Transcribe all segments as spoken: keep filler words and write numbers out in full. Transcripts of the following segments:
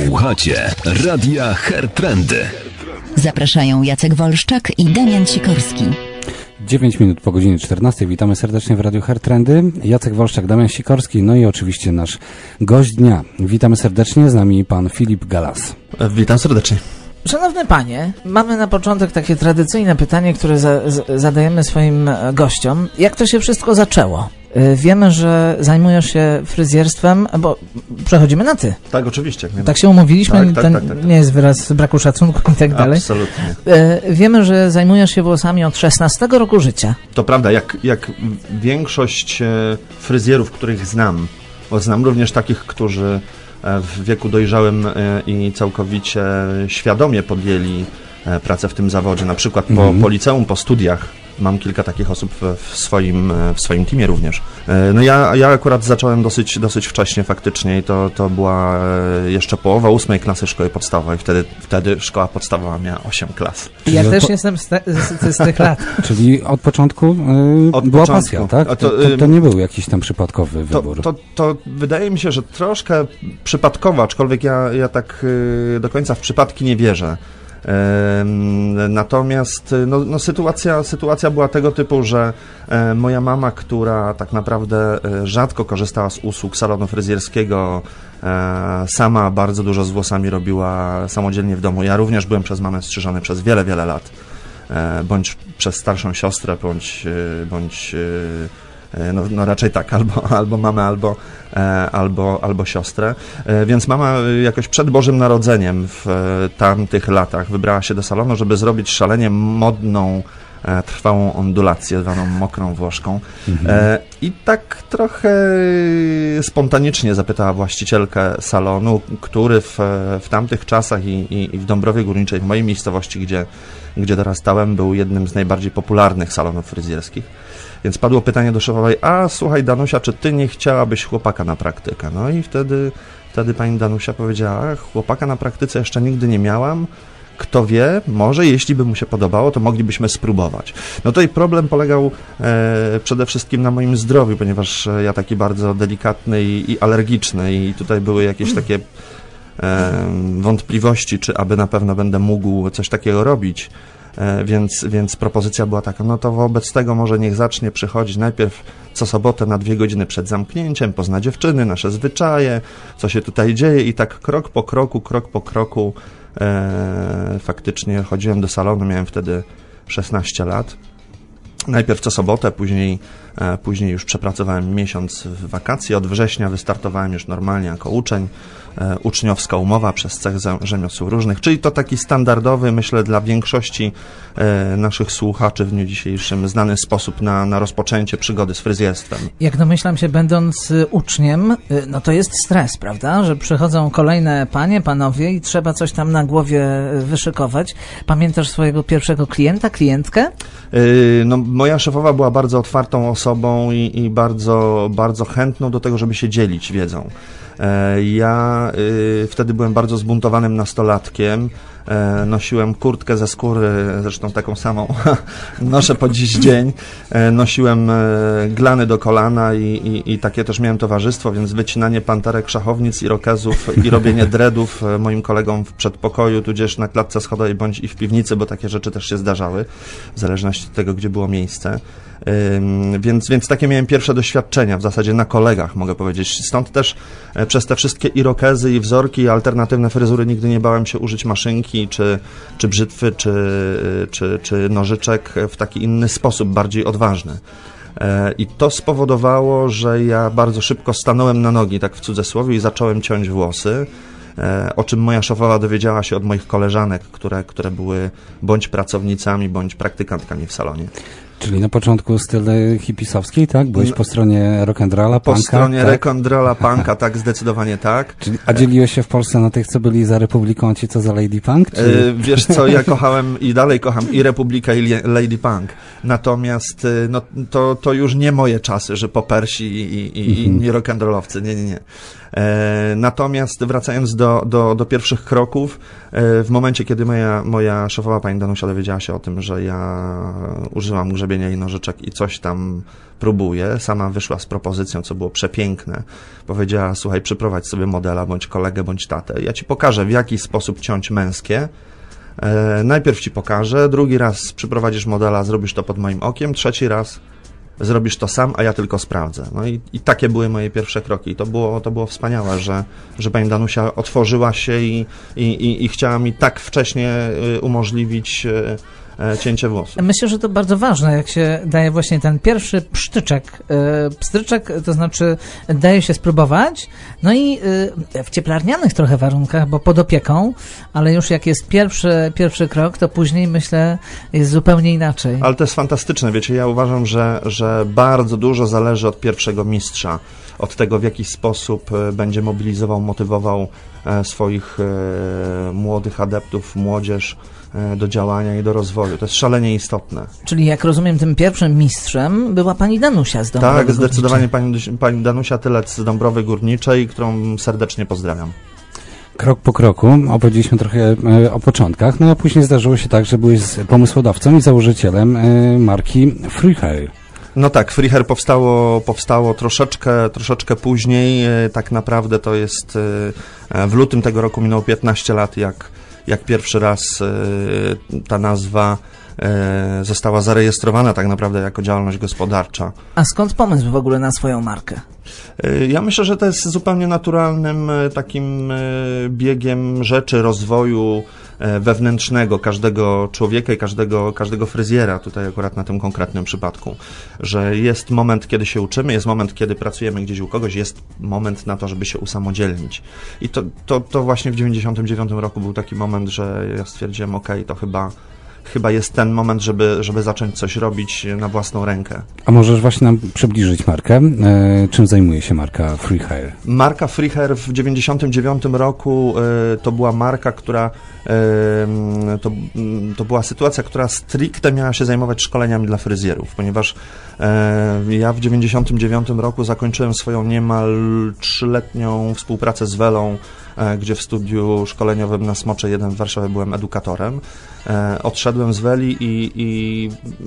Słuchacie Radia Hair Trendy. Zapraszają Jacek Wolszczak i Damian Sikorski. dziewięć minut po godzinie czternastej. Witamy serdecznie w Radiu Hair Trendy. Jacek Wolszczak, Damian Sikorski, no i oczywiście nasz gość dnia. Witamy serdecznie, z nami pan Filip Galas. Witam serdecznie. Szanowny panie, mamy na początek takie tradycyjne pytanie, które za, z, zadajemy swoim gościom. Jak to się wszystko zaczęło? Yy, wiemy, że zajmujesz się fryzjerstwem, bo przechodzimy na ty. Tak, oczywiście. Tak się umówiliśmy, tak, tak, ten tak, tak, tak. nie jest wyraz braku szacunku i tak dalej. Absolutnie. Yy, wiemy, że zajmujesz się włosami od szesnastego roku życia. To prawda, jak, jak większość fryzjerów, których znam, bo znam również takich, którzy w wieku dojrzałym i całkowicie świadomie podjęli pracę w tym zawodzie, na przykład po, mm. po liceum, po studiach. Mam kilka takich osób w swoim, w swoim teamie również. No ja, ja akurat zacząłem dosyć, dosyć wcześnie faktycznie i to, to była jeszcze połowa ósmej klasy szkoły podstawowej. Wtedy, wtedy szkoła podstawowa miała osiem klas. Ja Czyli też po... jestem z, te, z, z tych lat. Czyli od początku yy, od była początku. pasja, tak? To, to, to, to nie był jakiś tam przypadkowy to, wybór. To, to, to wydaje mi się, że troszkę przypadkowo, aczkolwiek ja, ja tak yy, do końca w przypadki nie wierzę. Natomiast no, no sytuacja, sytuacja była tego typu, że e, moja mama, która tak naprawdę e, rzadko korzystała z usług salonu fryzjerskiego, e, sama bardzo dużo z włosami robiła samodzielnie w domu. Ja również byłem przez mamę strzyżony przez wiele, wiele lat. E, bądź przez starszą siostrę, bądź, e, bądź e, No, no raczej tak, albo, albo mamę, albo, e, albo, albo siostrę. E, więc mama jakoś przed Bożym Narodzeniem w e, tamtych latach wybrała się do salonu, żeby zrobić szalenie modną, e, trwałą ondulację, zwaną mokrą włoszką. Mhm. E, I tak trochę spontanicznie zapytała właścicielkę salonu, który w, w tamtych czasach i, i, i w Dąbrowie Górniczej, w mojej miejscowości, gdzie, gdzie dorastałem, był jednym z najbardziej popularnych salonów fryzjerskich. Więc padło pytanie do szefowej: a słuchaj Danusia, czy ty nie chciałabyś chłopaka na praktykę? No i wtedy, wtedy pani Danusia powiedziała: chłopaka na praktyce jeszcze nigdy nie miałam, kto wie, może jeśli by mu się podobało, to moglibyśmy spróbować. No to i problem polegał e, przede wszystkim na moim zdrowiu, ponieważ ja taki bardzo delikatny i, i alergiczny i tutaj były jakieś takie e, wątpliwości, czy aby na pewno będę mógł coś takiego robić. E, więc, więc propozycja była taka: no to wobec tego może niech zacznie przychodzić najpierw co sobotę na dwie godziny przed zamknięciem, pozna dziewczyny, nasze zwyczaje, co się tutaj dzieje i tak krok po kroku, krok po kroku e, faktycznie chodziłem do salonu, miałem wtedy szesnaście lat. Najpierw co sobotę, później, e, później już przepracowałem miesiąc w wakacje. Od września wystartowałem już normalnie jako uczeń. E, uczniowska umowa przez cech rzemiosł różnych, czyli to taki standardowy, myślę, dla większości e, naszych słuchaczy w dniu dzisiejszym znany sposób na, na rozpoczęcie przygody z fryzjerstwem. Jak domyślam się, będąc uczniem, no to jest stres, prawda? Że przychodzą kolejne panie, panowie i trzeba coś tam na głowie wyszykować. Pamiętasz swojego pierwszego klienta, klientkę? E, no, moja szefowa była bardzo otwartą osobą i, i bardzo, bardzo chętną do tego, żeby się dzielić wiedzą. Ja y, wtedy byłem bardzo zbuntowanym nastolatkiem, e, nosiłem kurtkę ze skóry, zresztą taką samą noszę po dziś dzień, e, nosiłem e, glany do kolana i, i, i takie też miałem towarzystwo, więc wycinanie panterek, szachownic, irokezów i robienie dreadów e, moim kolegom w przedpokoju, tudzież na klatce schodowej bądź i w piwnicy, bo takie rzeczy też się zdarzały, w zależności od tego, gdzie było miejsce. Ym, więc, więc takie miałem pierwsze doświadczenia, w zasadzie na kolegach, mogę powiedzieć. Stąd też e, przez te wszystkie irokezy i wzorki i alternatywne fryzury nigdy nie bałem się użyć maszynki, czy, czy brzytwy, czy, czy, czy nożyczek w taki inny sposób, bardziej odważny. E, I to spowodowało, że ja bardzo szybko stanąłem na nogi, tak w cudzysłowie, i zacząłem ciąć włosy. O czym moja szefowa dowiedziała się od moich koleżanek, które, które były bądź pracownicami, bądź praktykantkami w salonie. Czyli na początku styl hipisowski, tak? Byłeś po stronie rock'n'rolla, punka? Po stronie tak? rock'n'rolla, punka, tak, zdecydowanie tak. Czyli, a dzieliłeś się w Polsce na tych, co byli za Republiką, a ci, co za Lady Punk? Czy... Yy, wiesz co, ja kochałem i dalej kocham i Republikę, i Lady Punk. Natomiast no, to, to już nie moje czasy, że popersi i, i, i inni rock'n'rollowcy. Nie, nie, nie. E, natomiast wracając do, do, do pierwszych kroków, e, w momencie, kiedy moja, moja szefowa pani Danusia dowiedziała się o tym, że ja używam grzebienia robienia jej nożyczek i coś tam próbuje. Sama wyszła z propozycją, co było przepiękne. Powiedziała, słuchaj, przyprowadź sobie modela, bądź kolegę, bądź tatę. Ja ci pokażę, w jaki sposób ciąć męskie. E, najpierw ci pokażę, drugi raz przyprowadzisz modela, zrobisz to pod moim okiem, trzeci raz zrobisz to sam, a ja tylko sprawdzę. No i, i takie były moje pierwsze kroki. I to było, to było wspaniałe, że, że pani Danusia otworzyła się i, i, i, i chciała mi tak wcześnie umożliwić cięcie włosów. Myślę, że to bardzo ważne, jak się daje właśnie ten pierwszy psztyczek. Pstryczek, to znaczy daje się spróbować, no i w cieplarnianych trochę warunkach, bo pod opieką, ale już jak jest pierwszy, pierwszy krok, to później, myślę, jest zupełnie inaczej. Ale to jest fantastyczne, wiecie, ja uważam, że, że bardzo dużo zależy od pierwszego mistrza, od tego, w jaki sposób będzie mobilizował, motywował swoich młodych adeptów, młodzież do działania i do rozwoju. To jest szalenie istotne. Czyli jak rozumiem, tym pierwszym mistrzem była pani Danusia z Dąbrowy Tak, zdecydowanie Górniczej. pani, pani Danusia Tylec z Dąbrowy Górniczej, którą serdecznie pozdrawiam. Krok po kroku opowiedzieliśmy trochę e, o początkach, no a później zdarzyło się tak, że byłeś pomysłodawcą i założycielem e, marki Freehair. No tak, Freehair powstało, powstało troszeczkę, troszeczkę później. Tak naprawdę to jest w lutym tego roku minęło piętnaście lat, jak, jak pierwszy raz ta nazwa została zarejestrowana tak naprawdę jako działalność gospodarcza. A skąd pomysł w ogóle na swoją markę? Ja myślę, że to jest zupełnie naturalnym takim biegiem rzeczy, rozwoju wewnętrznego każdego człowieka i każdego, każdego fryzjera, tutaj akurat na tym konkretnym przypadku, że jest moment, kiedy się uczymy, jest moment, kiedy pracujemy gdzieś u kogoś, jest moment na to, żeby się usamodzielnić. I to, to, to właśnie w dziewięćdziesiątym dziewiątym roku był taki moment, że ja stwierdziłem, okej, okay, to chyba Chyba jest ten moment, żeby, żeby zacząć coś robić na własną rękę. A możesz właśnie nam przybliżyć markę? E, czym zajmuje się marka Freehair? Marka Freehair w dziewięćdziesiątym dziewiątym roku e, to była marka, która e, to, to była sytuacja, która stricte miała się zajmować szkoleniami dla fryzjerów, ponieważ e, ja w dziewięćdziesiątym dziewiątym roku zakończyłem swoją niemal trzyletnią współpracę z Welą, e, gdzie w studiu szkoleniowym na Smocze jeden w Warszawie byłem edukatorem. E, odszedłem z Weli i, i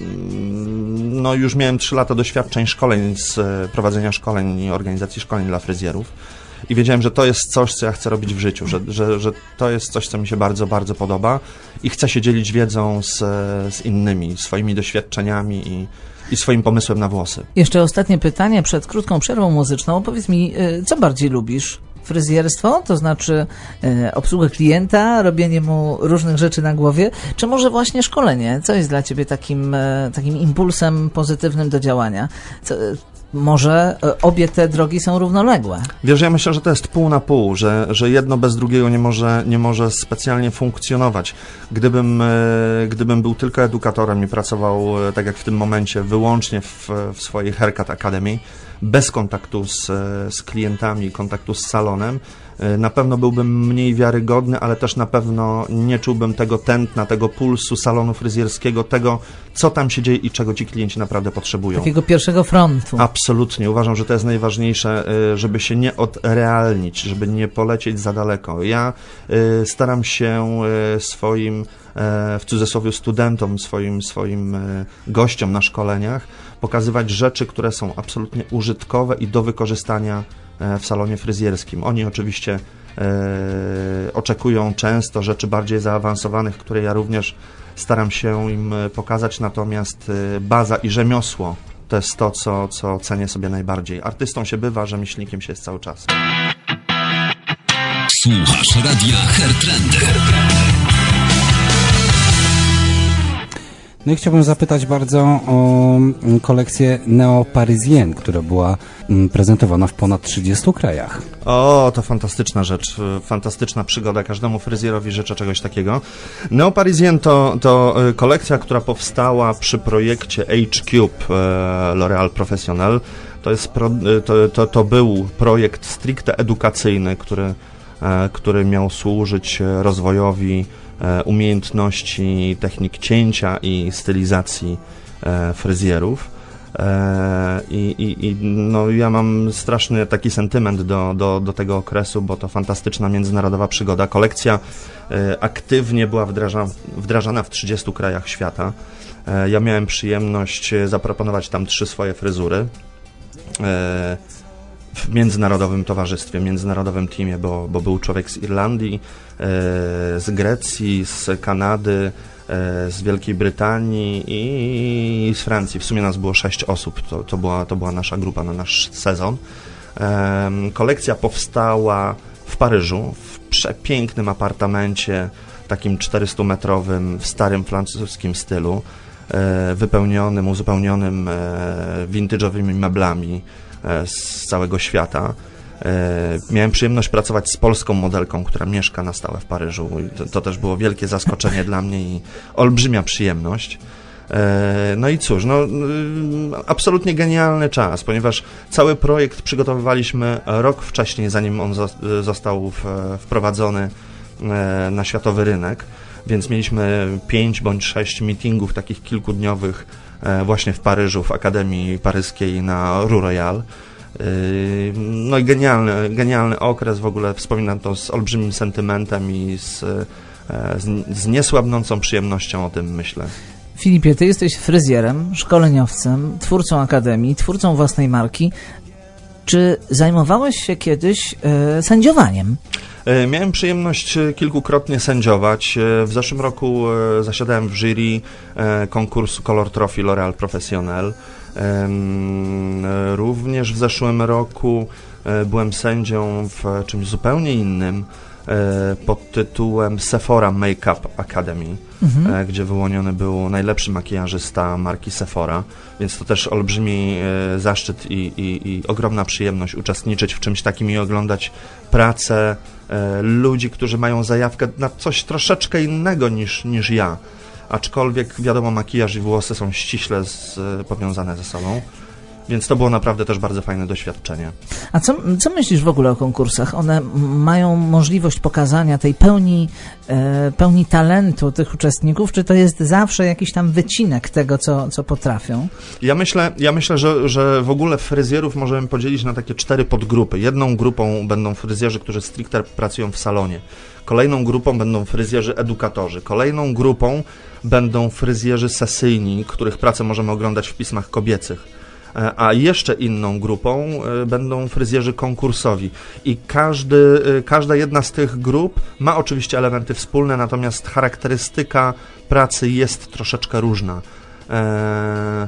no już miałem trzy lata doświadczeń szkoleń z prowadzenia szkoleń i organizacji szkoleń dla fryzjerów i wiedziałem, że to jest coś, co ja chcę robić w życiu, że, że, że to jest coś, co mi się bardzo, bardzo podoba i chcę się dzielić wiedzą z, z innymi, swoimi doświadczeniami i, i swoim pomysłem na włosy. Jeszcze ostatnie pytanie przed krótką przerwą muzyczną. Powiedz mi, co bardziej lubisz? Fryzjerstwo, to znaczy e, obsługę klienta, robienie mu różnych rzeczy na głowie, czy może właśnie szkolenie? Co jest dla ciebie takim, e, takim impulsem pozytywnym do działania? Co, może e, obie te drogi są równoległe? Wiesz, ja myślę, że to jest pół na pół, że, że jedno bez drugiego nie może, nie może specjalnie funkcjonować. Gdybym, e, gdybym był tylko edukatorem i pracował, e, tak jak w tym momencie, wyłącznie w, w swojej Haircut Academy, bez kontaktu z, z klientami, kontaktu z salonem, na pewno byłbym mniej wiarygodny, ale też na pewno nie czułbym tego tętna, tego pulsu salonu fryzjerskiego, tego, co tam się dzieje i czego ci klienci naprawdę potrzebują. Takiego pierwszego frontu. Absolutnie. Uważam, że to jest najważniejsze, żeby się nie odrealnić, żeby nie polecieć za daleko. Ja staram się swoim, w cudzysłowie, studentom, swoim, swoim gościom na szkoleniach pokazywać rzeczy, które są absolutnie użytkowe i do wykorzystania w salonie fryzjerskim. Oni oczywiście e, oczekują często rzeczy bardziej zaawansowanych, które ja również staram się im pokazać, natomiast baza i rzemiosło to jest to, co, co cenię sobie najbardziej. Artystą się bywa, rzemieślnikiem się jest cały czas. Słuchasz Radia Hair Trendy. No i chciałbym zapytać bardzo o kolekcję Neo Parisien, która była prezentowana w ponad trzydziestu krajach. O, to fantastyczna rzecz, fantastyczna przygoda. Każdemu fryzjerowi życzę czegoś takiego. Neo Parisien to, to kolekcja, która powstała przy projekcie H-Cube L'Oréal Professionnel. To, jest pro, to, to, to był projekt stricte edukacyjny, który, który miał służyć rozwojowi umiejętności, technik cięcia i stylizacji fryzjerów. I, i, i no, ja mam straszny taki sentyment do, do, do tego okresu, bo to fantastyczna międzynarodowa przygoda. Kolekcja aktywnie była wdrażana, wdrażana w trzydziestu krajach świata. E, ja miałem przyjemność zaproponować tam trzy swoje fryzury e, w międzynarodowym towarzystwie, międzynarodowym teamie, bo, bo był człowiek z Irlandii, e, z Grecji, z Kanady, e, z Wielkiej Brytanii i, i z Francji. W sumie nas było sześć osób, to, to, była, to była nasza grupa na nasz sezon. E, kolekcja powstała w Paryżu, w przepięknym apartamencie, takim czterystumetrowym, w starym francuskim stylu, e, wypełnionym, uzupełnionym e, vintage'owymi meblami e, z całego świata. E, miałem przyjemność pracować z polską modelką, która mieszka na stałe w Paryżu. I to, to też było wielkie zaskoczenie dla mnie i olbrzymia przyjemność. E, no i cóż, no, y, absolutnie genialny czas, ponieważ cały projekt przygotowywaliśmy rok wcześniej, zanim on zo- został w, wprowadzony e, na światowy rynek, więc mieliśmy pięć bądź sześć meetingów takich kilkudniowych e, właśnie w Paryżu, w Akademii Paryskiej na Rue Royale. Y, no i genialny, genialny okres, w ogóle wspominam to z olbrzymim sentymentem i z, e, z, z niesłabnącą przyjemnością o tym myślę. Filipie, ty jesteś fryzjerem, szkoleniowcem, twórcą akademii, twórcą własnej marki. Czy zajmowałeś się kiedyś e, sędziowaniem? E, miałem przyjemność kilkukrotnie sędziować. E, w zeszłym roku e, zasiadałem w jury e, konkursu Color Trophy L'Oréal Professionnel. E, również w zeszłym roku e, byłem sędzią w czymś zupełnie innym, pod tytułem Sephora Makeup Academy, mhm. gdzie wyłoniony był najlepszy makijażysta marki Sephora, więc to też olbrzymi zaszczyt i, i, i ogromna przyjemność uczestniczyć w czymś takim i oglądać pracę ludzi, którzy mają zajawkę na coś troszeczkę innego niż, niż ja, aczkolwiek wiadomo, makijaż i włosy są ściśle z, powiązane ze sobą. Więc to było naprawdę też bardzo fajne doświadczenie. A co, co myślisz w ogóle o konkursach? One mają możliwość pokazania tej pełni, e, pełni talentu tych uczestników, czy to jest zawsze jakiś tam wycinek tego, co, co potrafią? Ja myślę, ja myślę że, że w ogóle fryzjerów możemy podzielić na takie cztery podgrupy. Jedną grupą będą fryzjerzy, którzy stricte pracują w salonie. Kolejną grupą będą fryzjerzy edukatorzy. Kolejną grupą będą fryzjerzy sesyjni, których pracę możemy oglądać w pismach kobiecych. A jeszcze inną grupą będą fryzjerzy konkursowi i każdy, każda jedna z tych grup ma oczywiście elementy wspólne, natomiast charakterystyka pracy jest troszeczkę różna. Eee...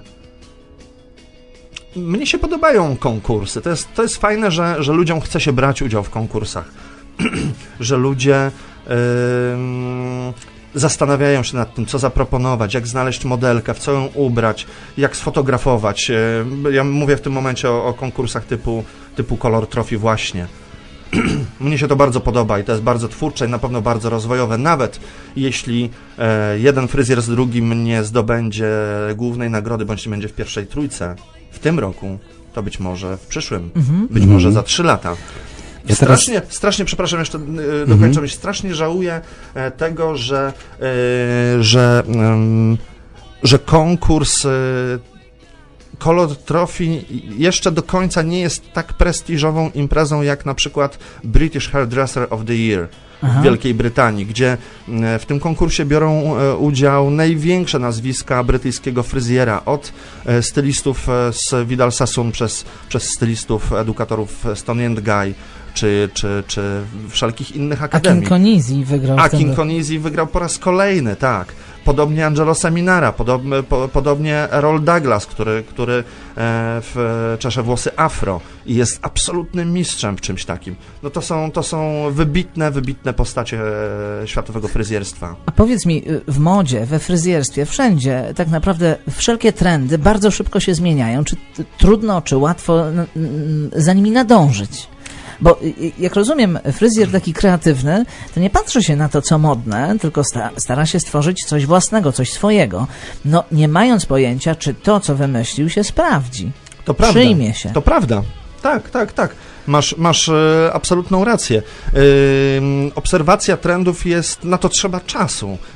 Mnie się podobają konkursy, to jest, to jest fajne, że, że ludziom chce się brać udział w konkursach, że ludzie eee... zastanawiają się nad tym, co zaproponować, jak znaleźć modelkę, w co ją ubrać, jak sfotografować. Ja mówię w tym momencie o, o konkursach typu, typu Color Trophy właśnie. Mnie się to bardzo podoba i to jest bardzo twórcze i na pewno bardzo rozwojowe, nawet jeśli e, jeden fryzjer z drugim nie zdobędzie głównej nagrody, bądź nie będzie w pierwszej trójce w tym roku, to być może w przyszłym, mhm. być może za trzy lata. Ja strasznie, teraz... strasznie, przepraszam, jeszcze yy, dokończę, mm-hmm. strasznie żałuję e, tego, że, e, że, e, że konkurs e, Color Trophy jeszcze do końca nie jest tak prestiżową imprezą jak na przykład British Hairdresser of the Year Aha. w Wielkiej Brytanii, gdzie w tym konkursie biorą udział największe nazwiska brytyjskiego fryzjera, od stylistów z Vidal Sassoon przez, przez stylistów, edukatorów Stone and Guy, czy, czy, czy wszelkich innych akademii. Akin Konizi wygrał. Akin Konizi wygrał po raz kolejny, tak. Podobnie Angelo Seminara, podobnie, po, podobnie Errol Douglas, który, który e, w, czesze włosy afro i jest absolutnym mistrzem w czymś takim. No to są, to są wybitne, wybitne postacie e, światowego fryzjerstwa. A powiedz mi, w modzie, we fryzjerstwie, wszędzie tak naprawdę wszelkie trendy bardzo szybko się zmieniają. Czy t- trudno, czy łatwo n- n- za nimi nadążyć? Bo jak rozumiem, fryzjer taki kreatywny, to nie patrzy się na to, co modne, tylko sta- stara się stworzyć coś własnego, coś swojego. No, nie mając pojęcia, czy to, co wymyślił, się sprawdzi. To prawda. Przyjmie się. To prawda. Tak, tak, tak. Masz, masz e, absolutną rację. E, obserwacja trendów jest, na to trzeba czasu.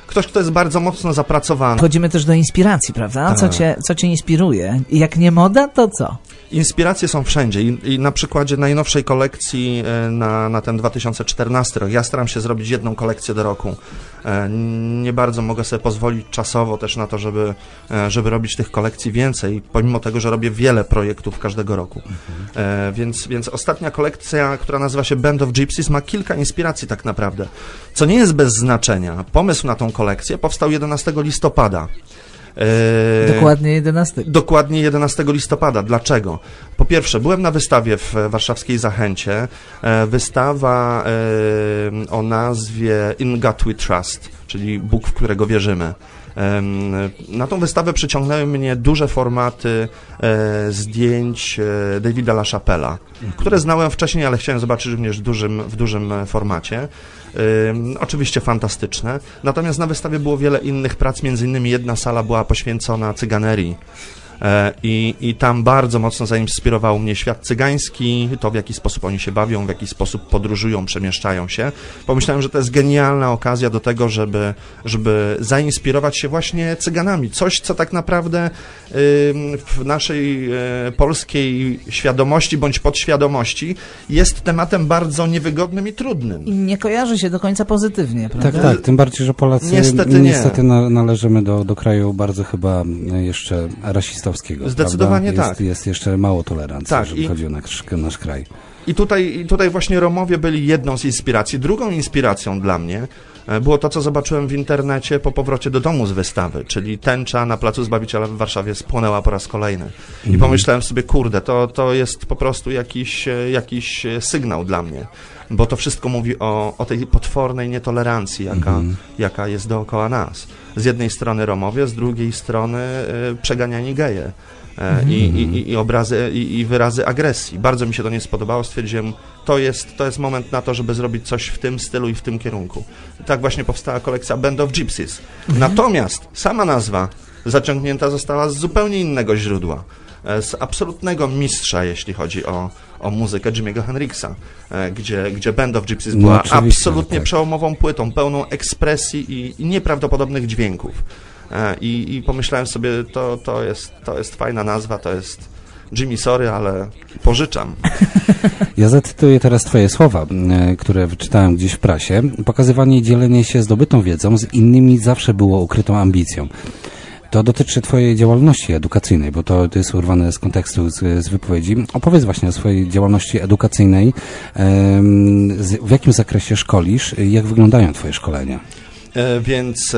ktoś, kto jest bardzo mocno zapracowany. Wchodzimy też do inspiracji, prawda? Co Tak. cię, co cię inspiruje? I jak nie moda, to co? Inspiracje są wszędzie i, i na przykładzie najnowszej kolekcji e, na, na ten dwa tysiące czternasty rok, ja staram się zrobić jedną kolekcję do roku. E, nie bardzo mogę sobie pozwolić czasowo też na to, żeby, e, żeby robić tych kolekcji więcej, pomimo tego, że robię wiele projektów każdego roku. E, więc, więc ostatnia kolekcja, która nazywa się Band of Gypsies, ma kilka inspiracji tak naprawdę, co nie jest bez znaczenia. Pomysł na tą kolekcję powstał jedenastego listopada. E, Dokładnie jedenastego. Dokładnie jedenastego listopada. Dlaczego? Po pierwsze, byłem na wystawie w warszawskiej Zachęcie. E, wystawa e, o nazwie In God We Trust, czyli Bóg, w którego wierzymy. E, na tą wystawę przyciągnęły mnie duże formaty e, zdjęć e, Davida LaChapelle'a, które znałem wcześniej, ale chciałem zobaczyć również w dużym, w dużym formacie. Ym, oczywiście fantastyczne. Natomiast na wystawie było wiele innych prac, między innymi jedna sala była poświęcona cyganerii. E, i, I tam bardzo mocno zainspirował mnie świat cygański, to w jaki sposób oni się bawią, w jaki sposób podróżują, przemieszczają się. Pomyślałem, że to jest genialna okazja do tego, żeby, żeby zainspirować się właśnie cyganami. Coś, co tak naprawdę y, w naszej y, polskiej świadomości bądź podświadomości jest tematem bardzo niewygodnym i trudnym. I nie kojarzy się do końca pozytywnie, prawda? Tak, tak, tym bardziej, że Polacy Niestety nie. niestety na, należymy do, do kraju bardzo chyba jeszcze rasistowskiego. Zdecydowanie prawda? tak. Jest, jest jeszcze mało tolerancji, Tak, jeżeli i- chodzi o nasz, nasz kraj. I tutaj, I tutaj właśnie Romowie byli jedną z inspiracji. Drugą inspiracją dla mnie e, było to, co zobaczyłem w internecie po powrocie do domu z wystawy, czyli tęcza na Placu Zbawiciela w Warszawie spłonęła po raz kolejny. I pomyślałem sobie, kurde, to, to jest po prostu jakiś, e, jakiś e, sygnał dla mnie, bo to wszystko mówi o, o tej potwornej nietolerancji, jaka, jaka jest dookoła nas. Z jednej strony Romowie, z drugiej strony e, przeganiani geje. E, i, i, i obrazy, i, i wyrazy agresji. Bardzo mi się to nie spodobało, stwierdziłem, to jest, to jest moment na to, żeby zrobić coś w tym stylu i w tym kierunku. I tak właśnie powstała kolekcja Band of Gypsies. Natomiast sama nazwa zaciągnięta została z zupełnie innego źródła. E, z absolutnego mistrza, jeśli chodzi o, o muzykę Jimmy'ego Hendrixa, e, gdzie, gdzie Band of Gypsies No była oczywiście, absolutnie tak. przełomową płytą, pełną ekspresji i, i nieprawdopodobnych dźwięków. E, I, I pomyślałem sobie, to, to, jest, to jest fajna nazwa, to jest Jimmy, sorry, ale pożyczam. Ja zacytuję teraz twoje słowa, e, które wyczytałem gdzieś w prasie. Pokazywanie i dzielenie się zdobytą wiedzą z innymi zawsze było ukrytą ambicją. To dotyczy twojej działalności edukacyjnej, bo to, to jest urwane z kontekstu, z, z wypowiedzi. Opowiedz właśnie o swojej działalności edukacyjnej. Em, z, w jakim zakresie szkolisz? Jak wyglądają twoje szkolenia? E, więc...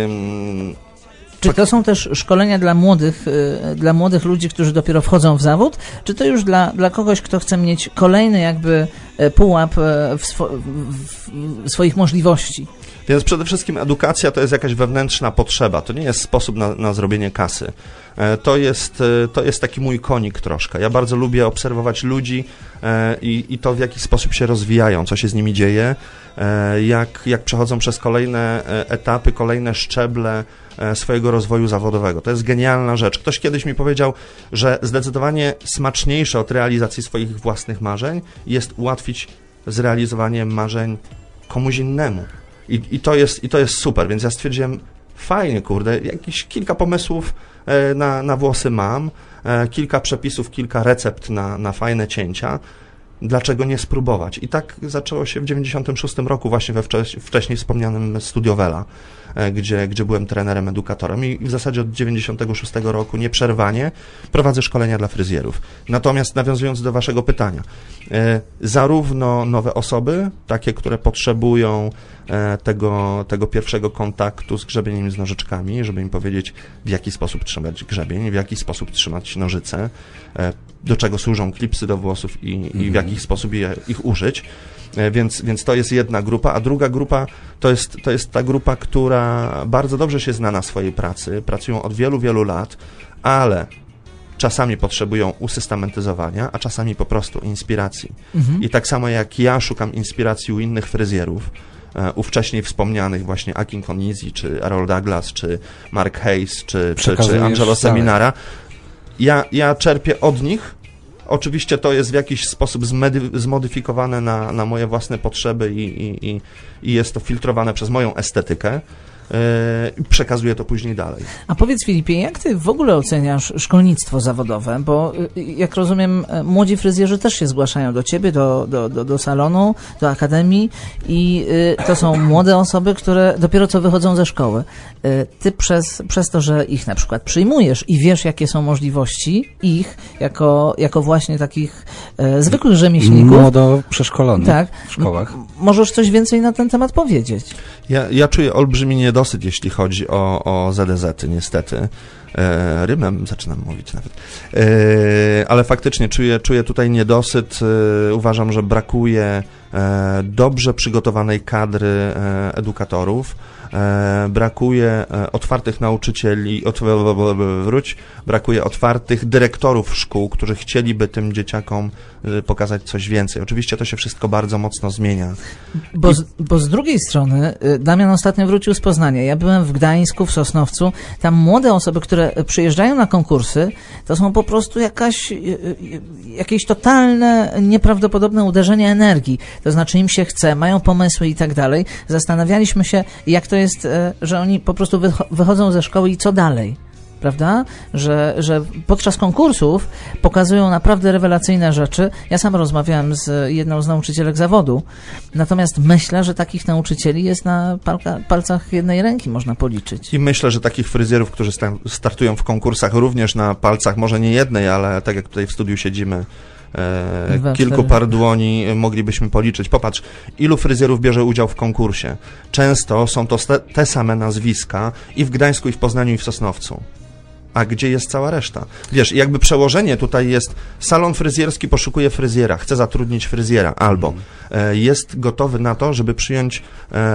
E, Czy to są też szkolenia dla młodych, y, dla młodych ludzi, którzy dopiero wchodzą w zawód, czy to już dla, dla kogoś, kto chce mieć kolejny jakby e, pułap e, w, swo, w, w swoich możliwości? Więc przede wszystkim edukacja to jest jakaś wewnętrzna potrzeba, to nie jest sposób na, na zrobienie kasy. E, To jest, e, to jest taki mój konik troszkę. Ja bardzo lubię obserwować ludzi e, i, i to, w jaki sposób się rozwijają, co się z nimi dzieje, e, jak, jak przechodzą przez kolejne e, etapy, kolejne szczeble e, swojego rozwoju zawodowego. To jest genialna rzecz. Ktoś kiedyś mi powiedział, że zdecydowanie smaczniejsze od realizacji swoich własnych marzeń jest ułatwić zrealizowanie marzeń komuś innemu. I, i, to jest, I to jest super, więc ja stwierdziłem, fajnie, kurde, jakieś kilka pomysłów e, na, na włosy mam, e, kilka przepisów, kilka recept na, na fajne cięcia. Dlaczego nie spróbować? I tak zaczęło się w dziewięćdziesiątym szóstym roku właśnie we wcześ, wcześniej wspomnianym Studio Vela, e, gdzie, gdzie byłem trenerem, edukatorem i w zasadzie od dziewięćdziesiątego szóstego roku nieprzerwanie prowadzę szkolenia dla fryzjerów. Natomiast nawiązując do waszego pytania, e, zarówno nowe osoby, takie, które potrzebują e, tego, tego pierwszego kontaktu z grzebieniem z nożyczkami, żeby im powiedzieć, w jaki sposób trzymać grzebień, w jaki sposób trzymać nożyce, e, do czego służą klipsy do włosów i, i w jaki sposób je, ich użyć. E, Więc, więc to jest jedna grupa, a druga grupa to jest, to jest ta grupa, która bardzo dobrze się zna na swojej pracy, pracują od wielu, wielu lat, ale czasami potrzebują usystematyzowania, a czasami po prostu inspiracji. I tak samo jak ja szukam inspiracji u innych fryzjerów, e, u wcześniej wspomnianych właśnie Akin Konizi, czy Errol Douglas, czy Mark Hayes, czy, czy, czy Przekazujesz Angelo dalej. Seminara, ja, ja czerpię od nich. Oczywiście to jest w jakiś sposób zmedy- zmodyfikowane na, na moje własne potrzeby i, i, i, i jest to filtrowane przez moją estetykę. i przekazuję to później dalej. A powiedz, Filipie, jak ty w ogóle oceniasz szkolnictwo zawodowe? Bo jak rozumiem, młodzi fryzjerzy też się zgłaszają do ciebie, do, do, do, do salonu, do akademii i y, to są młode osoby, które dopiero co wychodzą ze szkoły. Y, ty przez, przez to, że ich na przykład przyjmujesz i wiesz, jakie są możliwości ich, jako, jako właśnie takich y, zwykłych rzemieślników. Młodo przeszkolonych tak, w szkołach. M- możesz coś więcej na ten temat powiedzieć? Ja, ja czuję olbrzymi niedosyt, jeśli chodzi o, o Z D Z-y, niestety. E, rymem zaczynam mówić nawet. E, ale faktycznie czuję, czuję tutaj niedosyt. E, uważam, że brakuje e, dobrze przygotowanej kadry e, edukatorów. E, brakuje e, otwartych nauczycieli, ot, wróć, brakuje otwartych dyrektorów szkół, którzy chcieliby tym dzieciakom e, pokazać coś więcej. Oczywiście to się wszystko bardzo mocno zmienia. Bo z, bo z drugiej strony y, Damian ostatnio wrócił z Poznania. Ja byłem w Gdańsku, w Sosnowcu. Tam młode osoby, które przyjeżdżają na konkursy, to są po prostu jakaś, y, y, jakieś totalne, nieprawdopodobne uderzenie energii. To znaczy im się chce, mają pomysły i tak dalej. Zastanawialiśmy się, jak to jest, y, że oni po prostu wycho- wychodzą ze szkoły i co dalej. Prawda? Że, że podczas konkursów pokazują naprawdę rewelacyjne rzeczy. Ja sam rozmawiałem z jedną z nauczycielek zawodu, natomiast myślę, że takich nauczycieli jest na palka, palcach jednej ręki, można policzyć. I myślę, że takich fryzjerów, którzy sta- startują w konkursach również na palcach, może nie jednej, ale tak jak tutaj w studiu siedzimy, e, Dwa, kilku cztery. par dłoni moglibyśmy policzyć. Popatrz, ilu fryzjerów bierze udział w konkursie. Często są to te, te same nazwiska i w Gdańsku, i w Poznaniu, i w Sosnowcu. A gdzie jest cała reszta? Wiesz, jakby przełożenie tutaj jest, salon fryzjerski poszukuje fryzjera, chce zatrudnić fryzjera, albo e, jest gotowy na to, żeby przyjąć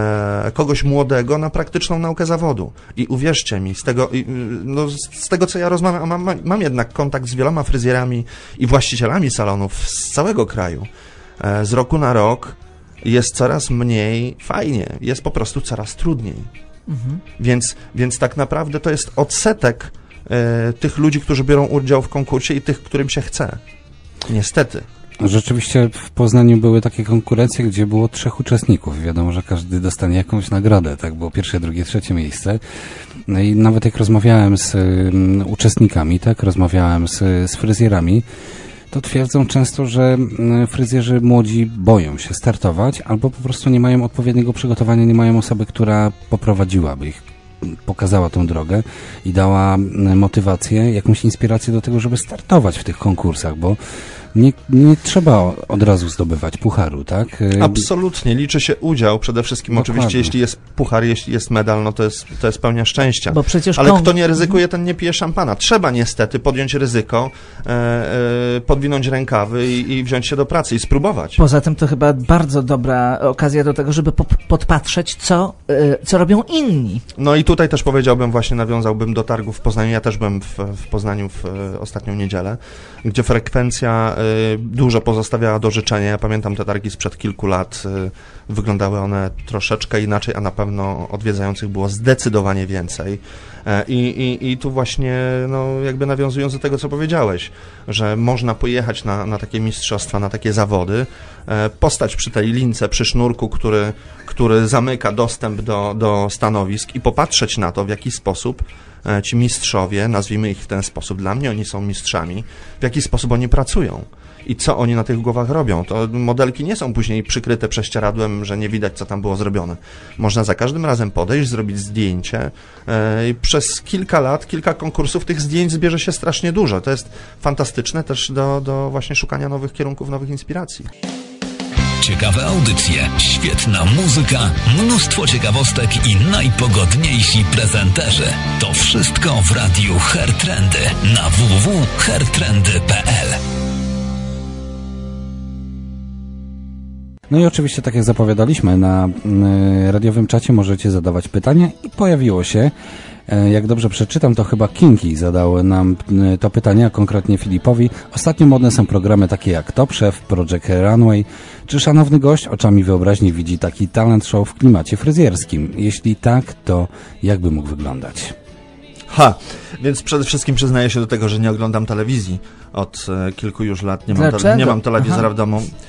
e, kogoś młodego na praktyczną naukę zawodu. I uwierzcie mi, z tego, i, no, z tego co ja rozmawiam, mam, mam jednak kontakt z wieloma fryzjerami i właścicielami salonów z całego kraju. E, z roku na rok jest coraz mniej fajnie, jest po prostu coraz trudniej. Mhm. Więc, więc tak naprawdę to jest odsetek e, tych ludzi, którzy biorą udział w konkursie i tych, którym się chce. Niestety. Rzeczywiście w Poznaniu były takie konkurencje, gdzie było trzech uczestników. Wiadomo, że każdy dostanie jakąś nagrodę, tak? Było pierwsze, drugie, trzecie miejsce. No i nawet jak rozmawiałem z um, uczestnikami, tak? Rozmawiałem z, z fryzjerami, to twierdzą często, że fryzjerzy młodzi boją się startować albo po prostu nie mają odpowiedniego przygotowania, nie mają osoby, która poprowadziłaby ich, pokazała tą drogę i dała motywację, jakąś inspirację do tego, żeby startować w tych konkursach, bo nie, nie trzeba od razu zdobywać pucharu, tak? Absolutnie, liczy się udział przede wszystkim. Dokładnie. Oczywiście, jeśli jest puchar, jeśli jest medal, no to jest, to jest pełnia szczęścia. Bo przecież Ale kon- kto nie ryzykuje, ten nie pije szampana. Trzeba niestety podjąć ryzyko, e, e, podwinąć rękawy i, i wziąć się do pracy i spróbować. Poza tym to chyba bardzo dobra okazja do tego, żeby pop- podpatrzeć, co, y, co robią inni. No i tutaj też powiedziałbym, właśnie nawiązałbym do targów w Poznaniu. Ja też byłem w, w Poznaniu w e, ostatnią niedzielę, gdzie frekwencja e, dużo pozostawiała do życzenia. Ja pamiętam te targi sprzed kilku lat. E, wyglądały one troszeczkę inaczej, a na pewno odwiedzających było zdecydowanie więcej. E, i, i, I tu właśnie, no jakby nawiązując do tego, co powiedziałeś, że można pojechać na, na takie mistrzostwa, na takie zawody, e, postać przy tej lince, przy sznurku, który, który zamyka dostęp do, do stanowisk i popatrzeć na to, w jaki sposób ci mistrzowie, nazwijmy ich w ten sposób, dla mnie oni są mistrzami, w jaki sposób oni pracują i co oni na tych głowach robią. To modelki nie są później przykryte prześcieradłem, że nie widać, co tam było zrobione. Można za każdym razem podejść, zrobić zdjęcie i przez kilka lat, kilka konkursów tych zdjęć zbierze się strasznie dużo. To jest fantastyczne też do, do właśnie szukania nowych kierunków, nowych inspiracji. Ciekawe audycje, świetna muzyka, mnóstwo ciekawostek i najpogodniejsi prezenterzy. To wszystko w radiu Hair Trendy na w w w kropka hair trendy kropka p l. No i oczywiście, tak jak zapowiadaliśmy, na y, radiowym czacie możecie zadawać pytania i pojawiło się, y, jak dobrze przeczytam, to chyba Kinki zadał nam y, to pytanie, a konkretnie Filipowi. Ostatnio modne są programy takie jak Top Chef, Project Runway. Czy szanowny gość oczami wyobraźni widzi taki talent show w klimacie fryzjerskim? Jeśli tak, to jak by mógł wyglądać? Ha, więc przede wszystkim przyznaję się do tego, że nie oglądam telewizji od e, kilku już lat. Nie mam, te, nie mam telewizora Aha. w domu.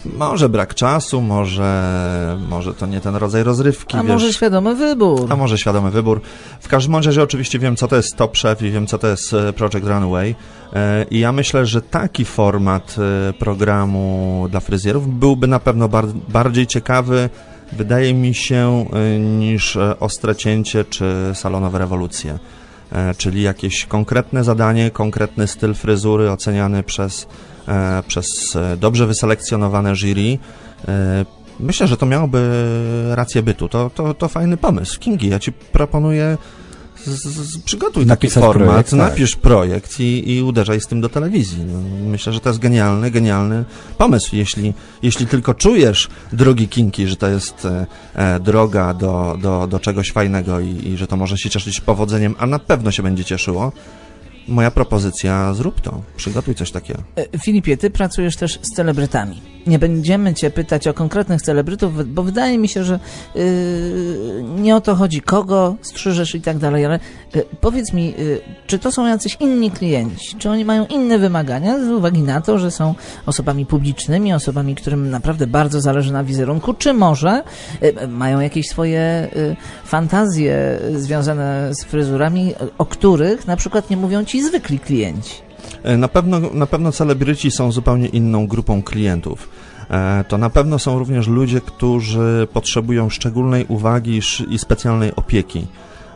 Może brak czasu, może, może to nie ten rodzaj rozrywki. A wiesz, może świadomy wybór. A może świadomy wybór. W każdym razie oczywiście wiem, co to jest Top Chef i wiem, co to jest Project Runway. I ja myślę, że taki format programu dla fryzjerów byłby na pewno bar- bardziej ciekawy, wydaje mi się, niż Ostre Cięcie czy Salonowe Rewolucje. Czyli jakieś konkretne zadanie, konkretny styl fryzury oceniany przez, przez dobrze wyselekcjonowane jury. Myślę, że to miałoby rację bytu. To, to, to fajny pomysł. Kingi, ja ci proponuję, z, z, przygotuj taki format, projekt, tak. napisz projekt i, i uderzaj z tym do telewizji. Myślę, że to jest genialny, genialny pomysł. Jeśli, jeśli tylko czujesz, drogi Kingi, że to jest e, droga do, do, do czegoś fajnego i, i że to może się cieszyć powodzeniem, a na pewno się będzie cieszyło, moja propozycja, zrób to. Przygotuj coś takiego. Filipie, ty pracujesz też z celebrytami. Nie będziemy cię pytać o konkretnych celebrytów, bo wydaje mi się, że yy, nie o to chodzi, kogo strzyżesz i tak dalej, ale yy, powiedz mi, yy, czy to są jacyś inni klienci? Czy oni mają inne wymagania z uwagi na to, że są osobami publicznymi, osobami, którym naprawdę bardzo zależy na wizerunku, czy może yy, mają jakieś swoje yy, fantazje związane z fryzurami, o których na przykład nie mówią ci zwykli klienci? Na pewno, na pewno celebryci są zupełnie inną grupą klientów. To na pewno są również ludzie, którzy potrzebują szczególnej uwagi i specjalnej opieki.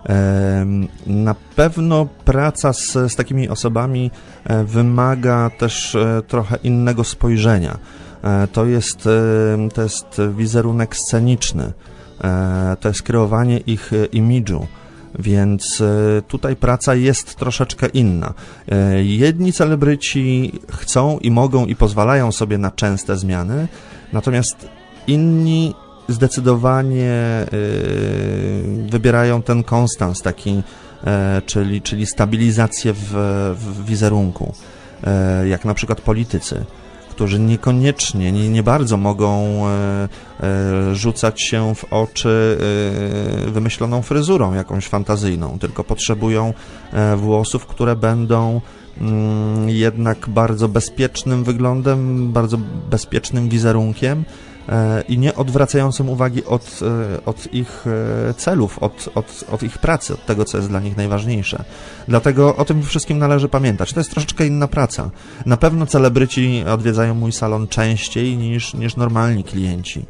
Na pewno praca z, z takimi osobami wymaga też trochę innego spojrzenia. To jest, to jest wizerunek sceniczny, to jest kreowanie ich imidżu. Więc tutaj praca jest troszeczkę inna. Jedni celebryci chcą i mogą i pozwalają sobie na częste zmiany, natomiast inni zdecydowanie wybierają ten konstans taki, czyli, czyli stabilizację w, w wizerunku, jak na przykład politycy, którzy niekoniecznie, nie, nie bardzo mogą e, e, rzucać się w oczy e, wymyśloną fryzurą, jakąś fantazyjną, tylko potrzebują e, włosów, które będą mm, jednak bardzo bezpiecznym wyglądem, bardzo bezpiecznym wizerunkiem e, i nie odwracającym uwagi od, e, od ich e, celów, od, od, od ich pracy, od tego, co jest dla nich najważniejsze. Dlatego o tym wszystkim należy pamiętać. To jest troszeczkę inna praca. Na pewno celebryci odwiedzają mój salon częściej niż, niż normalni klienci.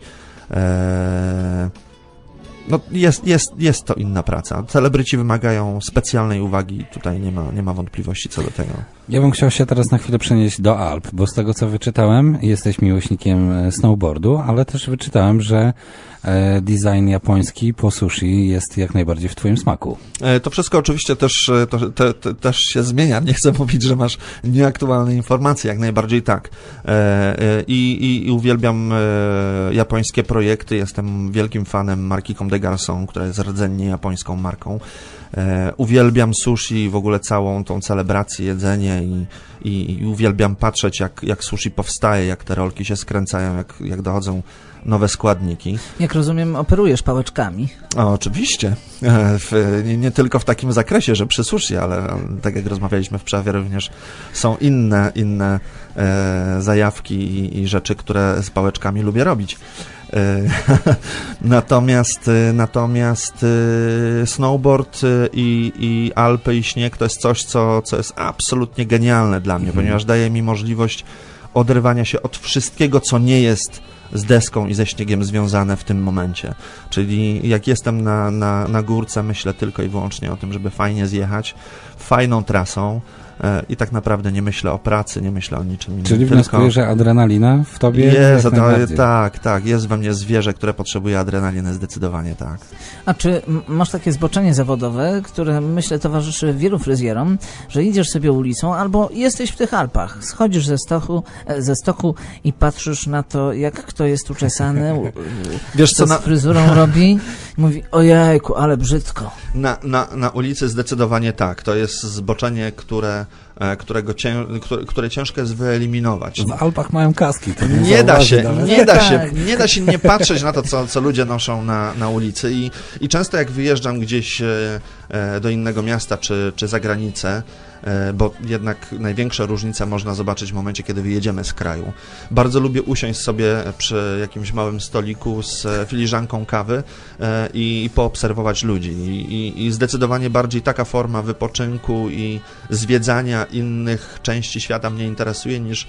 Eee, no jest, jest, jest to inna praca. Celebryci wymagają specjalnej uwagi. Tutaj nie ma, nie ma wątpliwości co do tego. Ja bym chciał się teraz na chwilę przenieść do Alp, bo z tego, co wyczytałem, jesteś miłośnikiem snowboardu, ale też wyczytałem, że e, design japoński po sushi jest jak najbardziej w twoim smaku. E, to wszystko oczywiście też, to, te, te, też się zmienia. Nie chcę mówić, że masz nieaktualne informacje, jak najbardziej tak. E, e, i, I uwielbiam e, japońskie projekty. Jestem wielkim fanem marki Comme des Garçons, która jest rdzennie japońską marką. E, uwielbiam sushi i w ogóle całą tą celebrację, jedzenie i, i, i uwielbiam patrzeć, jak, jak sushi powstaje, jak te rolki się skręcają, jak, jak dochodzą nowe składniki. Jak rozumiem, operujesz pałeczkami. O, oczywiście. E, w, nie, nie tylko w takim zakresie, że przy sushi, ale tak jak rozmawialiśmy w przerwie, również są inne, inne e, zajawki i, i rzeczy, które z pałeczkami lubię robić. natomiast natomiast snowboard i, i Alpy i śnieg to jest coś, co, co jest absolutnie genialne dla mnie, mhm. ponieważ daje mi możliwość oderwania się od wszystkiego, co nie jest z deską i ze śniegiem związane w tym momencie. Czyli jak jestem na, na, na górce, myślę tylko i wyłącznie o tym, żeby fajnie zjechać, fajną trasą, i tak naprawdę nie myślę o pracy, nie myślę o niczym innym. Czyli wnioskuję, tylko... że adrenalina w tobie jest? To, tak, tak, jest we mnie zwierzę, które potrzebuje adrenaliny, zdecydowanie tak. A czy masz takie zboczenie zawodowe, które myślę towarzyszy wielu fryzjerom, że idziesz sobie ulicą albo jesteś w tych Alpach, schodzisz ze stoku, ze stoku i patrzysz na to, jak kto jest uczesany, wiesz co, co z na... fryzurą robi i mówi, ojejku, ale brzydko. Na, na, na ulicy zdecydowanie tak, to jest zboczenie, które którego cię, które, które ciężko jest wyeliminować. W Alpach mają kaski. To nie nie da się, nawet. nie da się, nie da się nie patrzeć na to, co, co ludzie noszą na, na ulicy i, i często jak wyjeżdżam gdzieś do innego miasta czy, czy za granicę, bo jednak największe różnice można zobaczyć w momencie, kiedy wyjedziemy z kraju. Bardzo lubię usiąść sobie przy jakimś małym stoliku z filiżanką kawy i, i poobserwować ludzi. I, i, I zdecydowanie bardziej taka forma wypoczynku i zwiedzania innych części świata mnie interesuje niż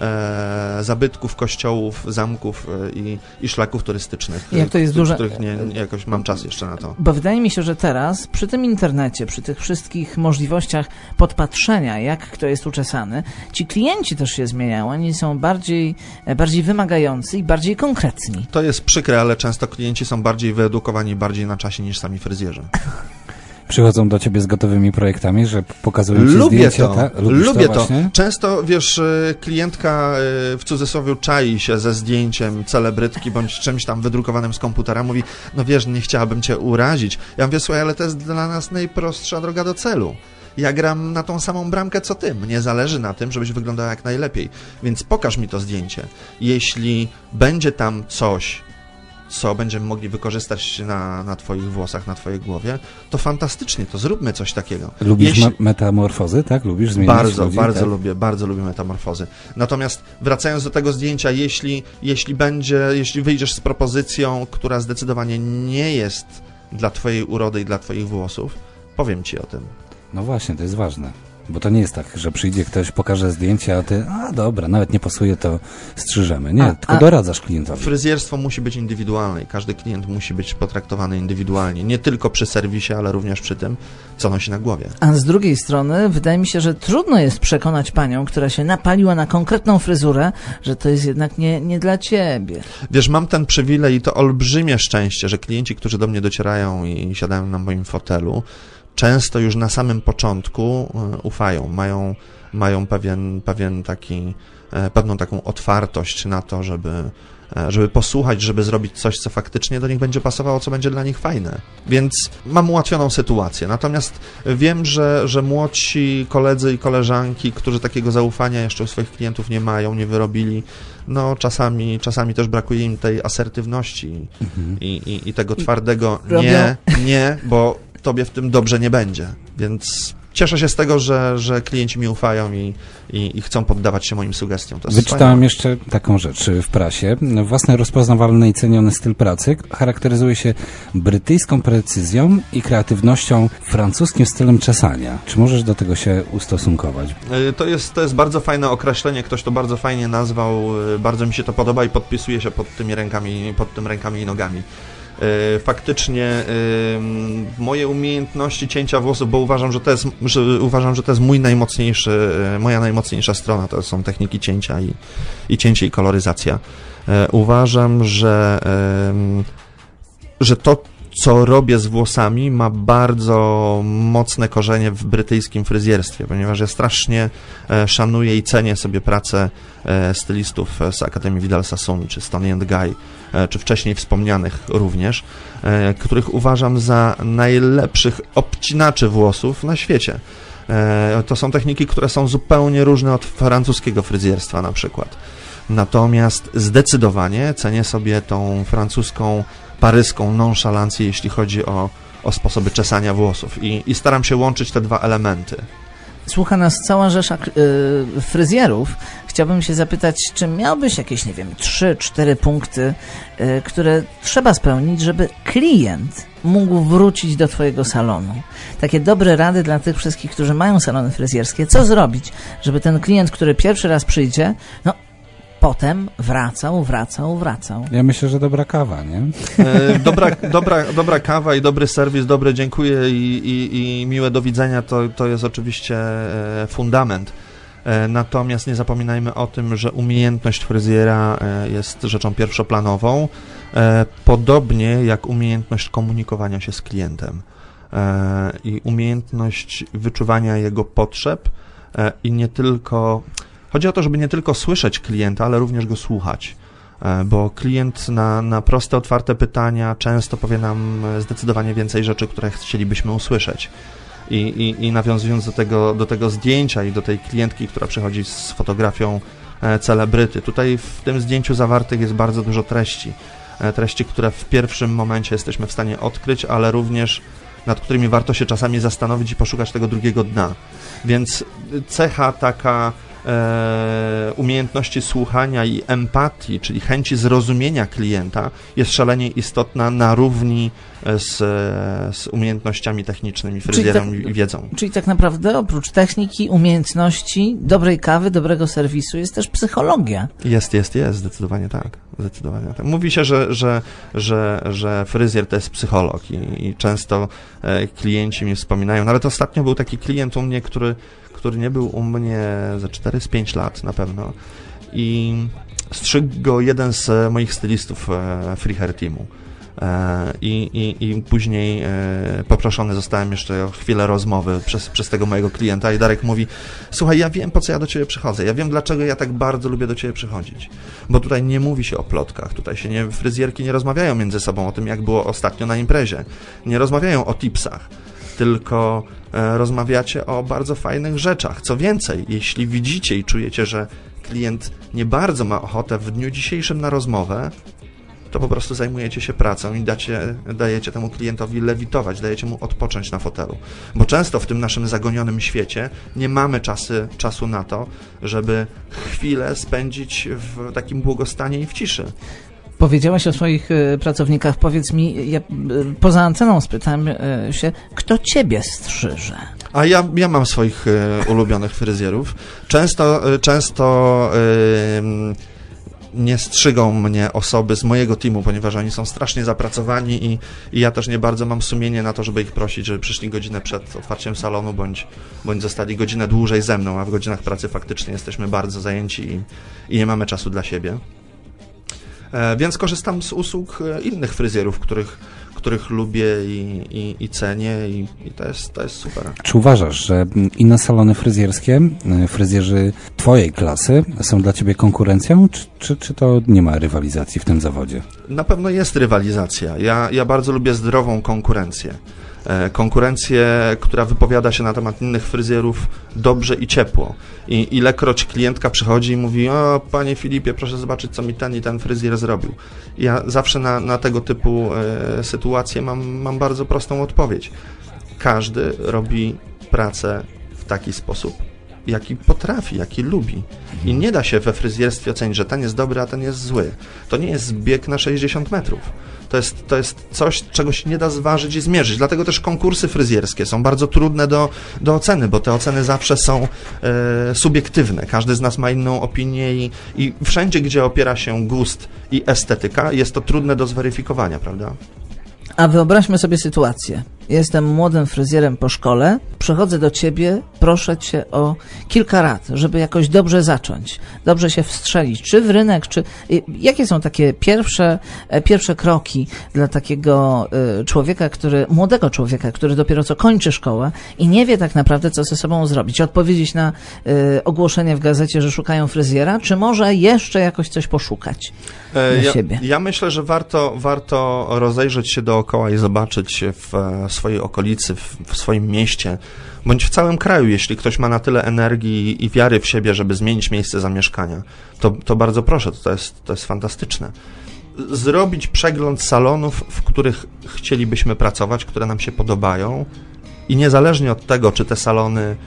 e, zabytków, kościołów, zamków i, i szlaków turystycznych, jak to jest których, duże... których nie, nie jakoś mam czas jeszcze na to. Bo wydaje mi się, że teraz przy tym internecie, przy tych wszystkich możliwościach podpatrzenia, jak kto jest uczesany, ci klienci też się zmieniają. Oni są bardziej, bardziej wymagający i bardziej konkretni. To jest przykre, ale często klienci są bardziej wyedukowani, bardziej na czasie niż sami fryzjerzy. Przychodzą do ciebie z gotowymi projektami, że pokazują ci Lubię zdjęcia? to, Ta? Lubisz lubię to. to. Właśnie? Często, wiesz, klientka w cudzysłowie czai się ze zdjęciem celebrytki bądź czymś tam wydrukowanym z komputera, mówi, no wiesz, nie chciałabym cię urazić. Ja mówię, słuchaj, ale to jest dla nas najprostsza droga do celu. Ja gram na tą samą bramkę co ty. Mnie zależy na tym, żebyś wyglądał jak najlepiej. Więc pokaż mi to zdjęcie. Jeśli będzie tam coś, co będziemy mogli wykorzystać na, na twoich włosach, na twojej głowie, to fantastycznie, to zróbmy coś takiego. Lubisz Jeśli... me- metamorfozy, tak? Lubisz zmieniać Bardzo, ludzi, bardzo tak? lubię, bardzo lubię metamorfozy. Natomiast wracając do tego zdjęcia, jeśli, jeśli będzie, jeśli wyjdziesz z propozycją, która zdecydowanie nie jest dla twojej urody i dla twoich włosów, powiem ci o tym. No właśnie, to jest ważne. Bo to nie jest tak, że przyjdzie ktoś, pokaże zdjęcie, a ty, a dobra, nawet nie pasuje, to strzyżemy. Nie, A, tylko a... doradzasz klientowi. Fryzjerstwo musi być indywidualne i każdy klient musi być potraktowany indywidualnie. Nie tylko przy serwisie, ale również przy tym, co nosi na głowie. A z drugiej strony wydaje mi się, że trudno jest przekonać panią, która się napaliła na konkretną fryzurę, że to jest jednak nie, nie dla ciebie. Wiesz, mam ten przywilej i to olbrzymie szczęście, że klienci, którzy do mnie docierają i siadają na moim fotelu, często już na samym początku ufają, mają, mają pewien, pewien taki, pewną taką otwartość na to, żeby, żeby posłuchać, żeby zrobić coś, co faktycznie do nich będzie pasowało, co będzie dla nich fajne. Więc mam ułatwioną sytuację. Natomiast wiem, że, że młodsi koledzy i koleżanki, którzy takiego zaufania jeszcze u swoich klientów nie mają, nie wyrobili, no czasami, czasami też brakuje im tej asertywności mhm. i, i, i tego twardego Robią... nie, nie, bo tobie w tym dobrze nie będzie, więc cieszę się z tego, że, że klienci mi ufają i, i, i chcą poddawać się moim sugestiom. To jest Wyczytałem fajne. jeszcze taką rzecz w prasie. Własny rozpoznawalny i ceniony styl pracy charakteryzuje się brytyjską precyzją i kreatywnością, francuskim stylem czesania. Czy możesz do tego się ustosunkować? To jest, to jest bardzo fajne określenie, ktoś to bardzo fajnie nazwał, bardzo mi się to podoba i podpisuje się pod tymi rękami, pod tym rękami i nogami. Faktycznie moje umiejętności cięcia włosów, bo uważam, że to jest, że uważam, że to jest mój najmocniejszy, moja najmocniejsza strona, to są techniki cięcia i, i cięcie i koloryzacja. Uważam, że, że to, co robię z włosami, ma bardzo mocne korzenie w brytyjskim fryzjerstwie, ponieważ ja strasznie szanuję i cenię sobie pracę stylistów z Akademii Vidal Sassoon, czy Stoney and Guy, czy wcześniej wspomnianych również, których uważam za najlepszych obcinaczy włosów na świecie. To są techniki, które są zupełnie różne od francuskiego fryzjerstwa na przykład. Natomiast zdecydowanie cenię sobie tą francuską, paryską nonszalancję, jeśli chodzi o, o sposoby czesania włosów i, i staram się łączyć te dwa elementy. Słucha nas cała rzesza y, fryzjerów. Chciałbym się zapytać, czy miałbyś jakieś, nie wiem, trzy, cztery punkty, y, które trzeba spełnić, żeby klient mógł wrócić do twojego salonu? Takie dobre rady dla tych wszystkich, którzy mają salony fryzjerskie. Co zrobić, żeby ten klient, który pierwszy raz przyjdzie, no potem wracał, wracał, wracał. Ja myślę, że dobra kawa, nie? Dobra, dobra, dobra kawa i dobry serwis, dobre dziękuję i, i, i miłe do widzenia, to, to jest oczywiście fundament. Natomiast nie zapominajmy o tym, że umiejętność fryzjera jest rzeczą pierwszoplanową, podobnie jak umiejętność komunikowania się z klientem i umiejętność wyczuwania jego potrzeb i nie tylko... Chodzi o to, żeby nie tylko słyszeć klienta, ale również go słuchać, bo klient na, na proste, otwarte pytania często powie nam zdecydowanie więcej rzeczy, które chcielibyśmy usłyszeć. I, i, i nawiązując do tego, do tego zdjęcia i do tej klientki, która przychodzi z fotografią e, celebryty, tutaj w tym zdjęciu zawartych jest bardzo dużo treści. E, treści, które w pierwszym momencie jesteśmy w stanie odkryć, ale również nad którymi warto się czasami zastanowić i poszukać tego drugiego dna. Więc cecha taka e, umiejętności słuchania i empatii, czyli chęci zrozumienia klienta, jest szalenie istotna na równi z, z umiejętnościami technicznymi, fryzjerem i wiedzą. Czyli tak naprawdę oprócz techniki, umiejętności, dobrej kawy, dobrego serwisu jest też psychologia. Jest, jest, jest, zdecydowanie tak. Zdecydowanie tak. Mówi się, że, że, że, że fryzjer to jest psycholog i, i często e, klienci mi wspominają, nawet ostatnio był taki klient u mnie, który, który nie był u mnie za cztery z pięć lat na pewno i strzygł go jeden z moich stylistów e, Free Hair Teamu. I, i, i później e, poproszony zostałem jeszcze o chwilę rozmowy przez, przez tego mojego klienta i Darek mówi: słuchaj, ja wiem, po co ja do ciebie przychodzę, ja wiem, dlaczego ja tak bardzo lubię do ciebie przychodzić, bo tutaj nie mówi się o plotkach, tutaj się nie, fryzjerki nie rozmawiają między sobą o tym, jak było ostatnio na imprezie, nie rozmawiają o tipsach, tylko e, rozmawiacie o bardzo fajnych rzeczach. Co więcej, jeśli widzicie i czujecie, że klient nie bardzo ma ochotę w dniu dzisiejszym na rozmowę, to po prostu zajmujecie się pracą i dacie, dajecie temu klientowi lewitować, dajecie mu odpocząć na fotelu. Bo często w tym naszym zagonionym świecie nie mamy czasy, czasu na to, żeby chwilę spędzić w takim błogostanie i w ciszy. Powiedziałaś o swoich y, pracownikach. Powiedz mi, ja, y, poza anteną spytałem y, się, kto ciebie strzyże? A ja, ja mam swoich y, ulubionych fryzjerów. Często, y, często y, nie strzygą mnie osoby z mojego teamu, ponieważ oni są strasznie zapracowani i, i ja też nie bardzo mam sumienie na to, żeby ich prosić, żeby przyszli godzinę przed otwarciem salonu, bądź, bądź zostali godzinę dłużej ze mną, a w godzinach pracy faktycznie jesteśmy bardzo zajęci i, i nie mamy czasu dla siebie. E, więc korzystam z usług innych fryzjerów, których, których lubię i, i, i cenię i, i to jest, to jest super. Czy uważasz, że inne salony fryzjerskie, fryzjerzy twojej klasy są dla ciebie konkurencją, czy, czy, czy to nie ma rywalizacji w tym zawodzie? Na pewno jest rywalizacja. Ja, ja bardzo lubię zdrową konkurencję. Konkurencję, która wypowiada się na temat innych fryzjerów dobrze i ciepło. I ilekroć klientka przychodzi i mówi: o, panie Filipie, proszę zobaczyć, co mi ten i ten fryzjer zrobił. Ja zawsze na, na tego typu e, sytuacje mam, mam bardzo prostą odpowiedź. Każdy robi pracę w taki sposób, jaki potrafi, jaki lubi. I nie da się we fryzjerstwie ocenić, że ten jest dobry, a ten jest zły. To nie jest bieg na sześćdziesiąt metrów. To jest, to jest coś, czego się nie da zważyć i zmierzyć. Dlatego też konkursy fryzjerskie są bardzo trudne do, do oceny, bo te oceny zawsze są e, subiektywne. Każdy z nas ma inną opinię i, i wszędzie, gdzie opiera się gust i estetyka, jest to trudne do zweryfikowania, prawda? A wyobraźmy sobie sytuację. Jestem młodym fryzjerem po szkole, przychodzę do ciebie, proszę cię o kilka rad, żeby jakoś dobrze zacząć, dobrze się wstrzelić, czy w rynek, czy... Jakie są takie pierwsze, pierwsze kroki dla takiego y, człowieka, który, młodego człowieka, który dopiero co kończy szkołę i nie wie tak naprawdę, co ze sobą zrobić? Odpowiedzieć na y, ogłoszenie w gazecie, że szukają fryzjera, czy może jeszcze jakoś coś poszukać dla ja, siebie? Ja myślę, że warto, warto rozejrzeć się dookoła i zobaczyć w swojej okolicy, w, w swoim mieście, bądź w całym kraju, jeśli ktoś ma na tyle energii i wiary w siebie, żeby zmienić miejsce zamieszkania, to, to bardzo proszę, to jest, to jest fantastyczne. Zrobić przegląd salonów, w których chcielibyśmy pracować, które nam się podobają i niezależnie od tego, czy te salony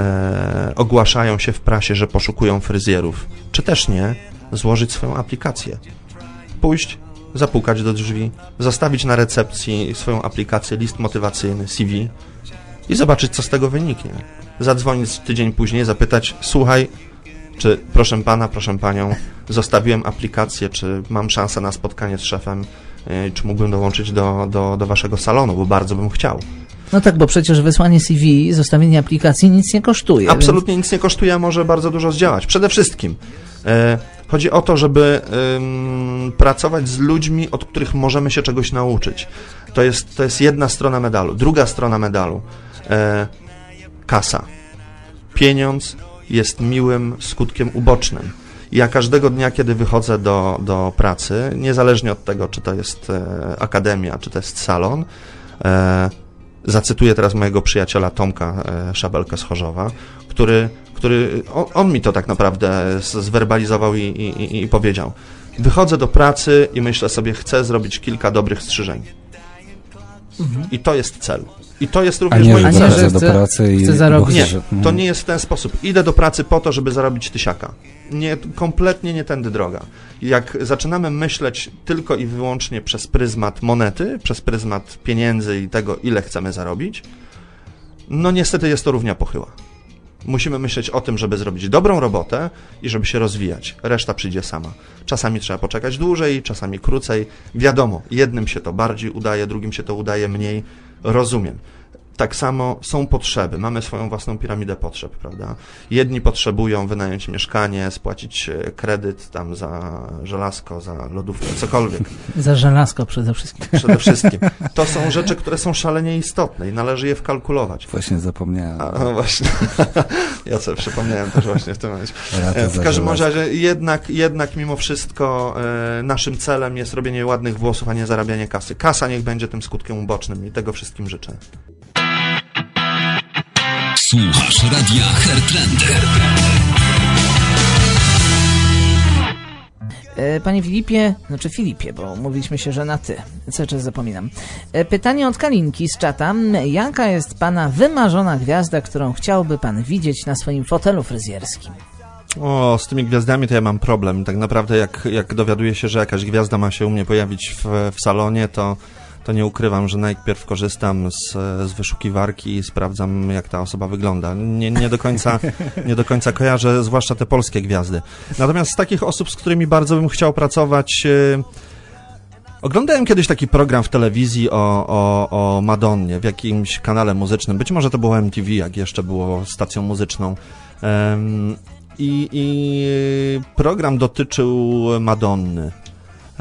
e, ogłaszają się w prasie, że poszukują fryzjerów, czy też nie, złożyć swoją aplikację. Pójść, zapukać do drzwi, zostawić na recepcji swoją aplikację, list motywacyjny, C V i zobaczyć, co z tego wyniknie. Zadzwonić tydzień później, zapytać: słuchaj, czy proszę pana, proszę panią, zostawiłem aplikację, czy mam szansę na spotkanie z szefem, yy, czy mógłbym dołączyć do, do, do waszego salonu, bo bardzo bym chciał. No tak, bo przecież wysłanie C V, zostawienie aplikacji nic nie kosztuje. Absolutnie więc... nic nie kosztuje, a może bardzo dużo zdziałać. Przede wszystkim yy, chodzi o to, żeby yy, pracować z ludźmi, od których możemy się czegoś nauczyć. To jest, to jest jedna strona medalu. Druga strona medalu. yy, kasa. Pieniądz jest miłym skutkiem ubocznym. Ja każdego dnia, kiedy wychodzę do, do pracy, niezależnie od tego, czy to jest e, akademia, czy to jest salon, e, Zacytuję teraz mojego przyjaciela Tomka e, Szabelkę z Chorzowa, który, który on, on mi to tak naprawdę zwerbalizował i, i, i powiedział. Wychodzę do pracy i myślę sobie, chcę zrobić kilka dobrych strzyżeń. Mhm. I to jest cel. I to jest również moim celem. Że do pracy i zarobić. Nie, to nie jest w ten sposób. Idę do pracy po to, żeby zarobić tysiaka. Nie, kompletnie nie tędy droga. Jak zaczynamy myśleć tylko i wyłącznie przez pryzmat monety, przez pryzmat pieniędzy i tego, ile chcemy zarobić, no niestety jest to równia pochyła. Musimy myśleć o tym, żeby zrobić dobrą robotę i żeby się rozwijać. Reszta przyjdzie sama. Czasami trzeba poczekać dłużej, czasami krócej. Wiadomo, jednym się to bardziej udaje, drugim się to udaje mniej. Rozumiem. Tak samo są potrzeby. Mamy swoją własną piramidę potrzeb, prawda? Jedni potrzebują wynająć mieszkanie, spłacić kredyt tam za żelazko, za lodówkę, cokolwiek. Za żelazko przede wszystkim. Przede wszystkim. To są rzeczy, które są szalenie istotne i należy je wkalkulować. Właśnie zapomniałem. A, no właśnie. Ja sobie przypomniałem też właśnie w tym momencie. W każdym razie jednak, jednak mimo wszystko e, naszym celem jest robienie ładnych włosów, a nie zarabianie kasy. Kasa niech będzie tym skutkiem ubocznym i tego wszystkim życzę. Słuchasz Radia Hertrendy. Panie Filipie, znaczy Filipie, bo mówiliśmy się, że na ty. Cały czas zapominam. Pytanie od Kalinki z czata. Jaka jest pana wymarzona gwiazda, którą chciałby pan widzieć na swoim fotelu fryzjerskim? O, z tymi gwiazdami to ja mam problem. Tak naprawdę jak, jak dowiaduję się, że jakaś gwiazda ma się u mnie pojawić w, w salonie, to to nie ukrywam, że najpierw korzystam z, z wyszukiwarki i sprawdzam, jak ta osoba wygląda. Nie, nie, do końca, nie do końca kojarzę, zwłaszcza te polskie gwiazdy. Natomiast z takich osób, z którymi bardzo bym chciał pracować... Yy, oglądałem kiedyś taki program w telewizji o, o, o Madonnie w jakimś kanale muzycznym. Być może to było M T V, jak jeszcze było stacją muzyczną. Yy, i, I program dotyczył Madonny. Yy,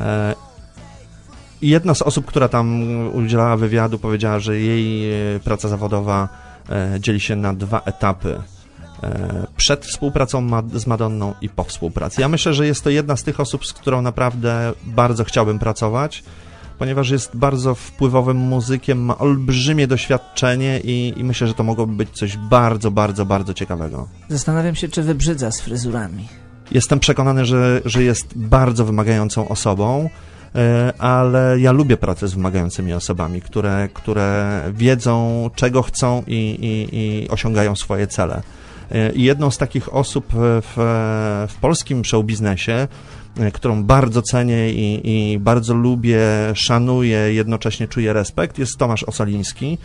I jedna z osób, która tam udzielała wywiadu, powiedziała, że jej praca zawodowa dzieli się na dwa etapy. Przed współpracą z Madonną i po współpracy. Ja myślę, że jest to jedna z tych osób, z którą naprawdę bardzo chciałbym pracować, ponieważ jest bardzo wpływowym muzykiem, ma olbrzymie doświadczenie i, i myślę, że to mogłoby być coś bardzo, bardzo, bardzo ciekawego. Zastanawiam się, czy wybrzydza z fryzurami. Jestem przekonany, że, że jest bardzo wymagającą osobą, ale ja lubię pracę z wymagającymi osobami, które, które wiedzą, czego chcą i, i, i osiągają swoje cele. I jedną z takich osób w, w polskim showbiznesie, którą bardzo cenię i, i bardzo lubię, szanuję, jednocześnie czuję respekt, jest Tomasz Osoliński,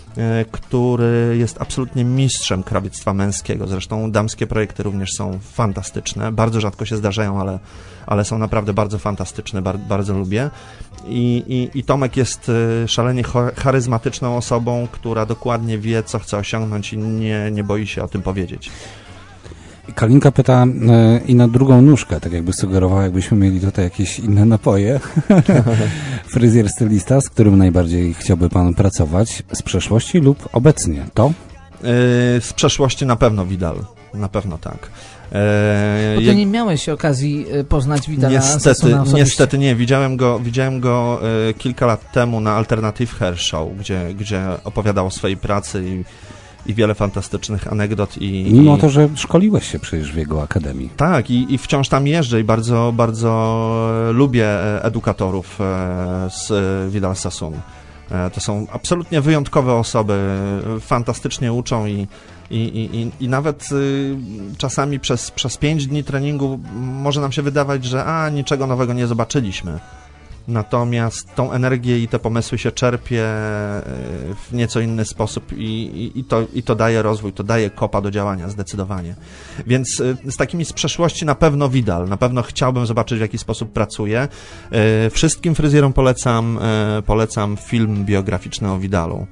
który jest absolutnie mistrzem krawiectwa męskiego. Zresztą damskie projekty również są fantastyczne. Bardzo rzadko się zdarzają, ale, ale są naprawdę bardzo fantastyczne, bar, bardzo lubię. I, i, I Tomek jest szalenie charyzmatyczną osobą, która dokładnie wie, co chce osiągnąć i nie, nie boi się o tym powiedzieć. Kalinka pyta e, i na drugą nóżkę, tak jakby sugerowała, jakbyśmy mieli tutaj jakieś inne napoje. Fryzjer stylista, z którym najbardziej chciałby pan pracować z przeszłości lub obecnie, to? Yy, z przeszłości na pewno Vidal, na pewno tak. Bo ty nie miałeś okazji poznać Vidala niestety, niestety nie. Widziałem go, widziałem go y, kilka lat temu na Alternative Hair Show, gdzie, gdzie opowiadał o swojej pracy i i wiele fantastycznych anegdot. I, Mimo i... to, że szkoliłeś się przecież w jego akademii. Tak, i, i wciąż tam jeżdżę i bardzo, bardzo lubię edukatorów z Vidal Sassoon. To są absolutnie wyjątkowe osoby, fantastycznie uczą i, i, i, i nawet czasami przez, przez pięć dni treningu może nam się wydawać, że a, niczego nowego nie zobaczyliśmy. Natomiast tą energię i te pomysły się czerpie w nieco inny sposób i, i, i, to, i to daje rozwój, to daje kopa do działania zdecydowanie. Więc z takimi z przeszłości na pewno Vidal, na pewno chciałbym zobaczyć, w jaki sposób pracuje. Wszystkim fryzjerom polecam, polecam film biograficzny o Vidalu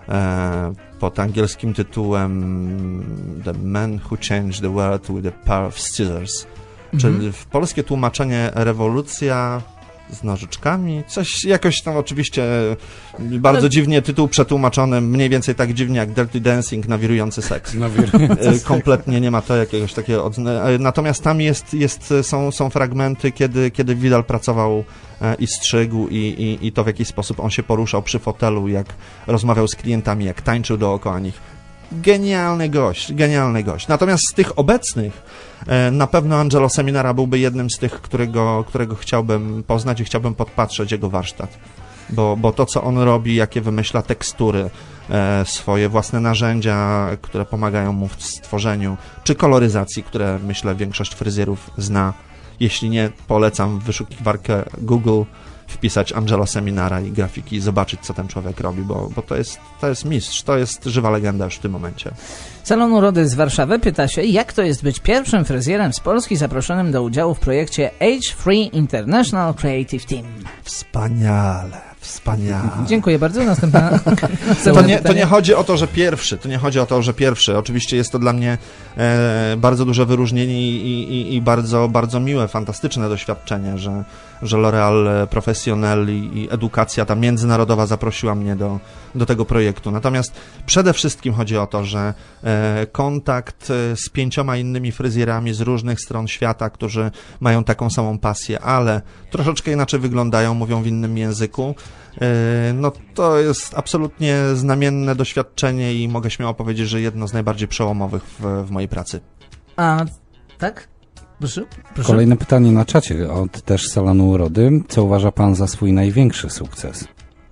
pod angielskim tytułem The Man Who Changed the World with the Power of Scissors. Mhm. Czyli w polskie tłumaczenie rewolucja z nożyczkami, coś jakoś tam oczywiście bardzo Ale... dziwnie tytuł przetłumaczony, mniej więcej tak dziwnie jak Dirty Dancing na wirujący seks. Na wirujący Kompletnie nie ma to jakiegoś takiego... Od... Natomiast tam jest, jest, są, są fragmenty, kiedy, kiedy Vidal pracował i strzygł i, i, i to w jakiś sposób on się poruszał przy fotelu, jak rozmawiał z klientami, jak tańczył dookoła nich. Genialny gość, genialny gość. Natomiast z tych obecnych na pewno Angelo Seminara byłby jednym z tych, którego, którego chciałbym poznać i chciałbym podpatrzeć jego warsztat. Bo, bo to, co on robi, jakie wymyśla tekstury, e, swoje własne narzędzia, które pomagają mu w stworzeniu, czy koloryzacji, które myślę większość fryzjerów zna. Jeśli nie, polecam w wyszukiwarkę Google wpisać Angelo Seminara i grafiki i zobaczyć, co ten człowiek robi, bo, bo to jest, to jest mistrz, to jest żywa legenda już w tym momencie. Salon Urody z Warszawy pyta się, jak to jest być pierwszym fryzjerem z Polski zaproszonym do udziału w projekcie Age Free International Creative Team. Wspaniale, wspaniale. Dziękuję bardzo. Następna, to, nie, to nie chodzi o to, że pierwszy, to nie chodzi o to, że pierwszy. Oczywiście jest to dla mnie e, bardzo duże wyróżnienie i, i, i bardzo, bardzo miłe, fantastyczne doświadczenie, że, że L'Oréal Professionnel i, i edukacja ta międzynarodowa zaprosiła mnie do, do tego projektu. Natomiast przede wszystkim chodzi o to, że e, kontakt z pięcioma innymi fryzjerami z różnych stron świata, którzy mają taką samą pasję, ale troszeczkę inaczej wyglądają, mówią w innym języku, no to jest absolutnie znamienne doświadczenie i mogę śmiało powiedzieć, że jedno z najbardziej przełomowych w, w mojej pracy. A, tak? Proszę, proszę. Kolejne pytanie na czacie od też Salonu Urody. Co uważa pan za swój największy sukces?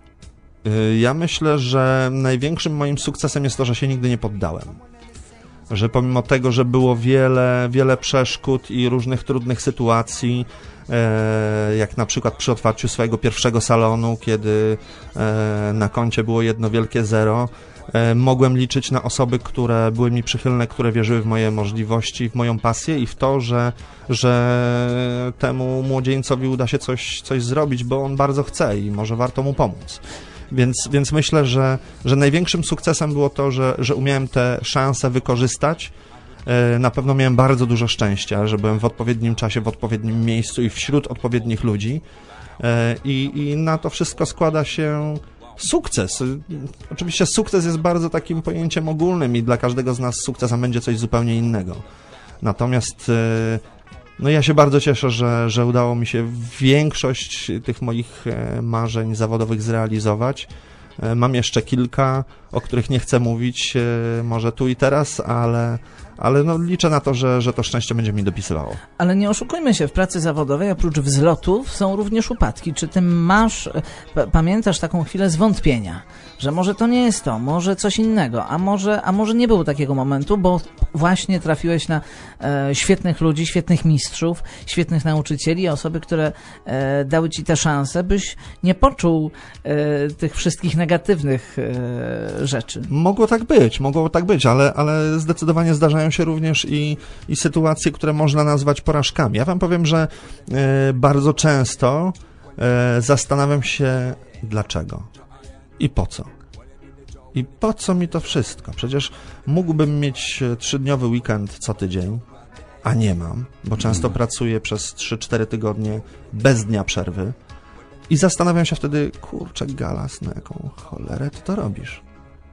Ja myślę, że największym moim sukcesem jest to, że się nigdy nie poddałem. Że pomimo tego, że było wiele, wiele przeszkód i różnych trudnych sytuacji, e, jak na przykład przy otwarciu swojego pierwszego salonu, kiedy e, na koncie było jedno wielkie zero, e, mogłem liczyć na osoby, które były mi przychylne, które wierzyły w moje możliwości, w moją pasję i w to, że, że temu młodzieńcowi uda się coś, coś zrobić, bo on bardzo chce i może warto mu pomóc. Więc, więc myślę, że, że największym sukcesem było to, że, że umiałem te szanse wykorzystać. Na pewno miałem bardzo dużo szczęścia, że byłem w odpowiednim czasie, w odpowiednim miejscu i wśród odpowiednich ludzi. I, i na to wszystko składa się sukces. Oczywiście sukces jest bardzo takim pojęciem ogólnym i dla każdego z nas sukcesem będzie coś zupełnie innego. Natomiast no ja się bardzo cieszę, że, że udało mi się większość tych moich marzeń zawodowych zrealizować. Mam jeszcze kilka, o których nie chcę mówić może tu i teraz, ale, ale no liczę na to, że, że to szczęście będzie mi dopisywało. Ale nie oszukujmy się, w pracy zawodowej oprócz wzlotów są również upadki. Czy ty masz, p- pamiętasz taką chwilę zwątpienia, że może to nie jest to, może coś innego, a może, a może nie było takiego momentu, bo właśnie trafiłeś na e, świetnych ludzi, świetnych mistrzów, świetnych nauczycieli, osoby, które e, dały ci te szanse, byś nie poczuł e, tych wszystkich negatywnych e, rzeczy. Mogło tak być, mogło tak być, ale, ale zdecydowanie zdarzają się również i, i sytuacje, które można nazwać porażkami. Ja wam powiem, że e, bardzo często e, zastanawiam się dlaczego i po co. I po co mi to wszystko? Przecież mógłbym mieć trzydniowy weekend co tydzień, a nie mam, bo często mm. pracuję przez trzy cztery tygodnie bez dnia przerwy i zastanawiam się wtedy, kurczę Galas, na jaką cholerę ty to robisz?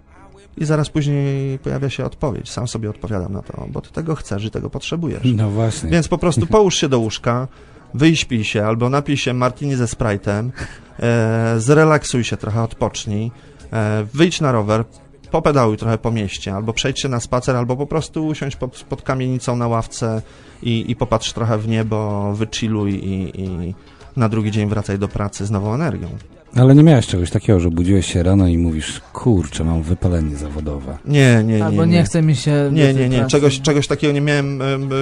I zaraz później pojawia się odpowiedź, sam sobie odpowiadam na to, bo ty tego chcesz i tego potrzebujesz. No właśnie. Więc po prostu połóż się do łóżka, wyśpij się albo napij się martini ze Sprite'em, e, zrelaksuj się trochę, odpocznij, e, wyjdź na rower, popedałuj trochę po mieście, albo przejdź się na spacer, albo po prostu usiądź pod, pod kamienicą na ławce i, i popatrz trochę w niebo, wychilluj i, i na drugi dzień wracaj do pracy z nową energią. Ale nie miałeś czegoś takiego, że budziłeś się rano i mówisz, kurczę, mam wypalenie zawodowe. Nie, nie, nie. Albo nie, nie chce mi się... Nie, nie, nie. Czegoś, czegoś takiego nie miałem.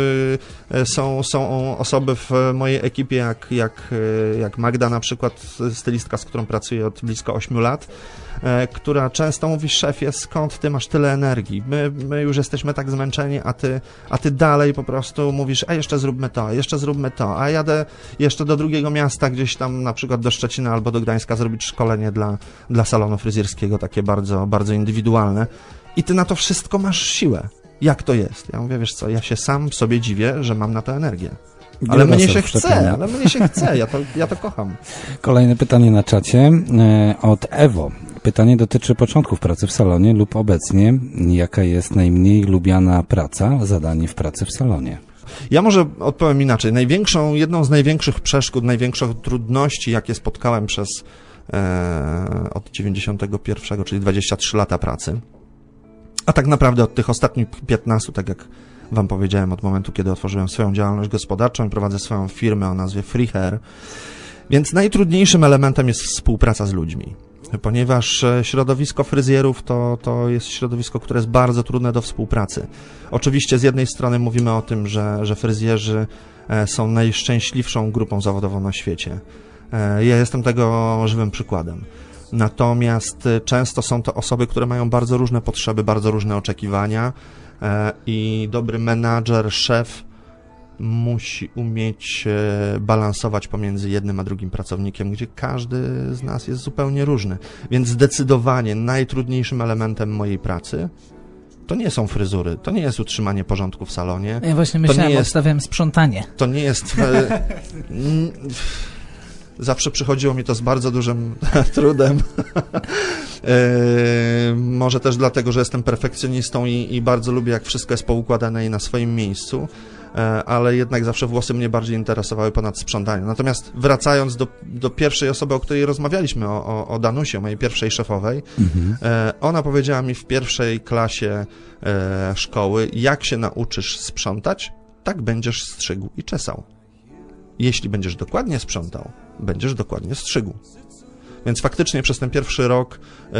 Są, są osoby w mojej ekipie, jak, jak, jak Magda na przykład, stylistka, z którą pracuję od blisko ośmiu lat, która często mówi, szefie, skąd ty masz tyle energii? My, my już jesteśmy tak zmęczeni, a ty, a ty dalej po prostu mówisz, a jeszcze zróbmy to, jeszcze zróbmy to, a jadę jeszcze do drugiego miasta, gdzieś tam na przykład do Szczecina albo do Gdańska zrobić szkolenie dla, dla salonu fryzjerskiego, takie bardzo, bardzo indywidualne i ty na to wszystko masz siłę. Jak to jest? Ja mówię, wiesz co, ja się sam sobie dziwię, że mam na to energię. Ale mnie Wielosem się wszczepiony. chce, ale mnie się chce, ja to, ja to kocham. Kolejne pytanie na czacie e, od Ewo. Pytanie dotyczy początków pracy w salonie lub obecnie. Jaka jest najmniej lubiana praca, zadanie w pracy w salonie? Ja może odpowiem inaczej. Największą, jedną z największych przeszkód, największych trudności, jakie spotkałem przez e, od dziewięćdziesiątego pierwszego, czyli dwadzieścia trzy lata pracy, a tak naprawdę od tych ostatnich piętnastu, tak jak wam powiedziałem, od momentu, kiedy otworzyłem swoją działalność gospodarczą i prowadzę swoją firmę o nazwie Free Hair, więc najtrudniejszym elementem jest współpraca z ludźmi. Ponieważ środowisko fryzjerów to, to jest środowisko, które jest bardzo trudne do współpracy. Oczywiście z jednej strony mówimy o tym, że, że fryzjerzy są najszczęśliwszą grupą zawodową na świecie. Ja jestem tego żywym przykładem. Natomiast często są to osoby, które mają bardzo różne potrzeby, bardzo różne oczekiwania i dobry menadżer, szef musi umieć balansować pomiędzy jednym a drugim pracownikiem, gdzie każdy z nas jest zupełnie różny. Więc zdecydowanie najtrudniejszym elementem mojej pracy to nie są fryzury, to nie jest utrzymanie porządku w salonie. Ja właśnie myślałem, jest, odstawiałem sprzątanie. To nie jest... E, n, zawsze przychodziło mi to z bardzo dużym trudem. e, może też dlatego, że jestem perfekcjonistą i, i bardzo lubię, jak wszystko jest poukładane i na swoim miejscu. Ale jednak zawsze włosy mnie bardziej interesowały ponad sprzątaniem. Natomiast wracając do, do pierwszej osoby, o której rozmawialiśmy, o, o, o Danusie, mojej pierwszej szefowej, mhm. e, ona powiedziała mi w pierwszej klasie e, szkoły, jak się nauczysz sprzątać, tak będziesz strzygł i czesał. Jeśli będziesz dokładnie sprzątał, będziesz dokładnie strzygł. Więc faktycznie przez ten pierwszy rok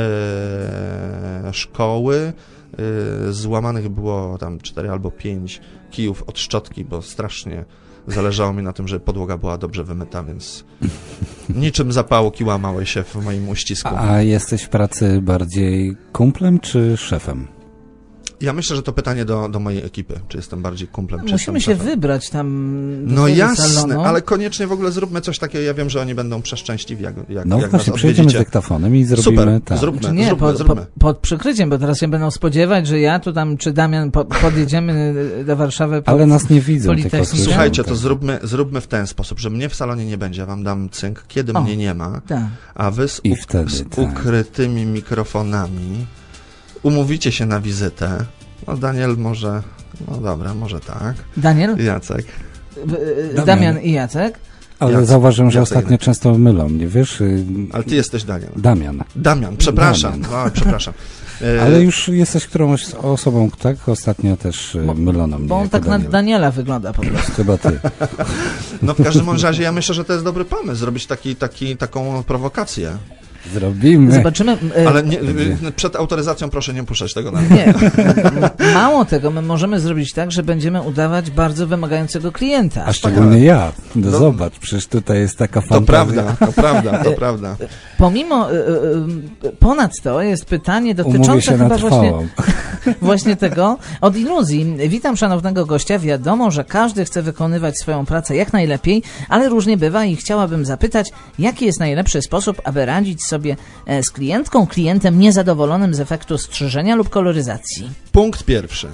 e, szkoły e, złamanych było tam cztery albo pięć kijów od szczotki, bo strasznie zależało mi na tym, żeby podłoga była dobrze wymyta, więc niczym zapałki łamały się w moim uścisku. A jesteś w pracy bardziej kumplem czy szefem? Ja myślę, że to pytanie do, do mojej ekipy, czy jestem bardziej kumplem, czy Musimy jestem się szefem. wybrać tam do No jasne, salonu. ale koniecznie w ogóle zróbmy coś takiego, ja wiem, że oni będą przeszczęśliwi, jak, jak, No jak właśnie, nas przyjedziemy z odwiedzicie. dyktafonem i zrobimy Super, tak. zróbmy, Nie, zróbmy, pod, zróbmy. pod, pod przykryciem, bo teraz się będą spodziewać, że ja tu tam, czy Damian, po, podjedziemy do Warszawy. Pod Ale nas nie widzą, tylko Politechnikę. słyszą. Słuchajcie, tak. to zróbmy, zróbmy w ten sposób, że mnie w salonie nie będzie, ja wam dam cynk, kiedy O, mnie nie ma, tak. a wy z, I uk- wtedy, z tak. ukrytymi mikrofonami umówicie się na wizytę. No Daniel może, no dobra, może tak. Daniel, Jacek. Damian. Damian i Jacek. Ale Jacek, zauważyłem, że Jacek ostatnio jednak. często mylą mnie, wiesz? y, Ale ty jesteś Daniel. Damian. Damian, przepraszam. Damian. No, przepraszam. E, Ale już jesteś którąś osobą, tak? Ostatnio też y, Bo- mylono mnie Bo on jako tak na Daniel. Daniela wygląda po prostu. Chyba ty. No w każdym bądź razie ja myślę, że to jest dobry pomysł, zrobić taki, taki, taką prowokację. Zrobimy. Zobaczymy. e, Ale nie, Będzie. przed autoryzacją proszę nie puszczać tego na Nie, mało tego, my możemy zrobić tak, że będziemy udawać bardzo wymagającego klienta. A szczególnie ja. No, No. zobacz, przecież tutaj jest taka To fantazja. prawda, to prawda, to prawda. Pomimo, y, y, ponadto jest pytanie Umówię dotyczące się na chyba właśnie, trwałą. właśnie tego, od iluzji. Witam szanownego gościa, wiadomo, że każdy chce wykonywać swoją pracę jak najlepiej, ale różnie bywa i chciałabym zapytać, jaki jest najlepszy sposób, aby radzić sobie e, z klientką, klientem niezadowolonym z efektu strzyżenia lub koloryzacji. Punkt pierwszy.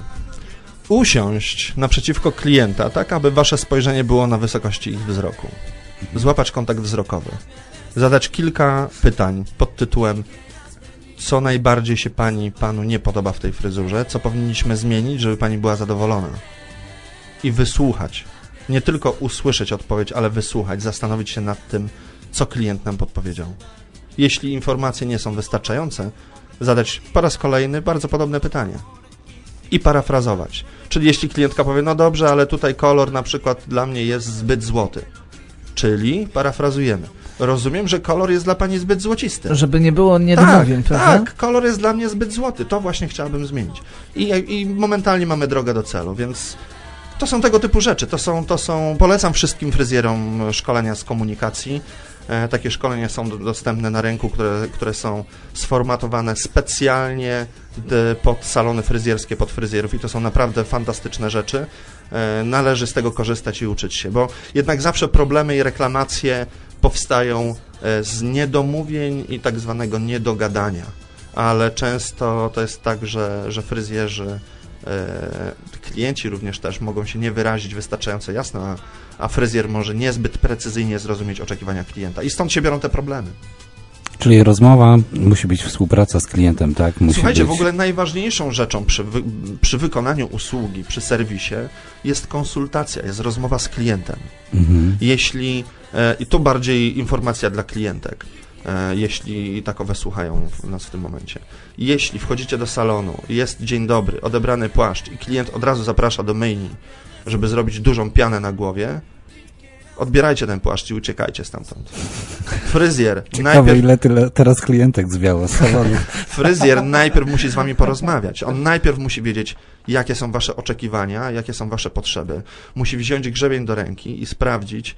Usiąść naprzeciwko klienta, tak aby wasze spojrzenie było na wysokości ich wzroku. Złapać kontakt wzrokowy. Zadać kilka pytań pod tytułem: co najbardziej się pani, panu nie podoba w tej fryzurze, co powinniśmy zmienić, żeby pani była zadowolona. I wysłuchać. Nie tylko usłyszeć odpowiedź, ale wysłuchać, zastanowić się nad tym, co klient nam podpowiedział. Jeśli informacje nie są wystarczające, zadać po raz kolejny bardzo podobne pytanie. I parafrazować. Czyli jeśli klientka powie, no dobrze, ale tutaj kolor na przykład dla mnie jest zbyt złoty. Czyli parafrazujemy. Rozumiem, że kolor jest dla pani zbyt złocisty. Żeby nie było niedomówień, tak, prawda? tak, kolor jest dla mnie zbyt złoty. To właśnie chciałabym zmienić. I, I momentalnie mamy drogę do celu, więc to są tego typu rzeczy. To są, to są, polecam wszystkim fryzjerom szkolenia z komunikacji. E, takie szkolenia są do, dostępne na rynku, które, które są sformatowane specjalnie d, pod salony fryzjerskie, pod fryzjerów i to są naprawdę fantastyczne rzeczy. E, należy z tego korzystać i uczyć się, bo jednak zawsze problemy i reklamacje powstają e, z niedomówień i tak zwanego niedogadania, ale często to jest tak, że, że fryzjerzy klienci również też mogą się nie wyrazić wystarczająco jasno, a, a fryzjer może niezbyt precyzyjnie zrozumieć oczekiwania klienta. I stąd się biorą te problemy. Czyli rozmowa, musi być współpraca z klientem, tak? Musi Słuchajcie, być... w ogóle najważniejszą rzeczą przy, wy, przy wykonaniu usługi, przy serwisie jest konsultacja, jest rozmowa z klientem. Mhm. Jeśli, e, i to bardziej informacja dla klientek, e, jeśli takowe słuchają nas w tym momencie. Jeśli wchodzicie do salonu, jest dzień dobry, odebrany płaszcz i klient od razu zaprasza do myjni, żeby zrobić dużą pianę na głowie, odbierajcie ten płaszcz i uciekajcie stamtąd. Fryzjer Ciekawe, najpierw... ile tyle teraz klientek zwiało z salonu. Fryzjer najpierw musi z wami porozmawiać. On najpierw musi wiedzieć, jakie są wasze oczekiwania, jakie są wasze potrzeby. Musi wziąć grzebień do ręki i sprawdzić,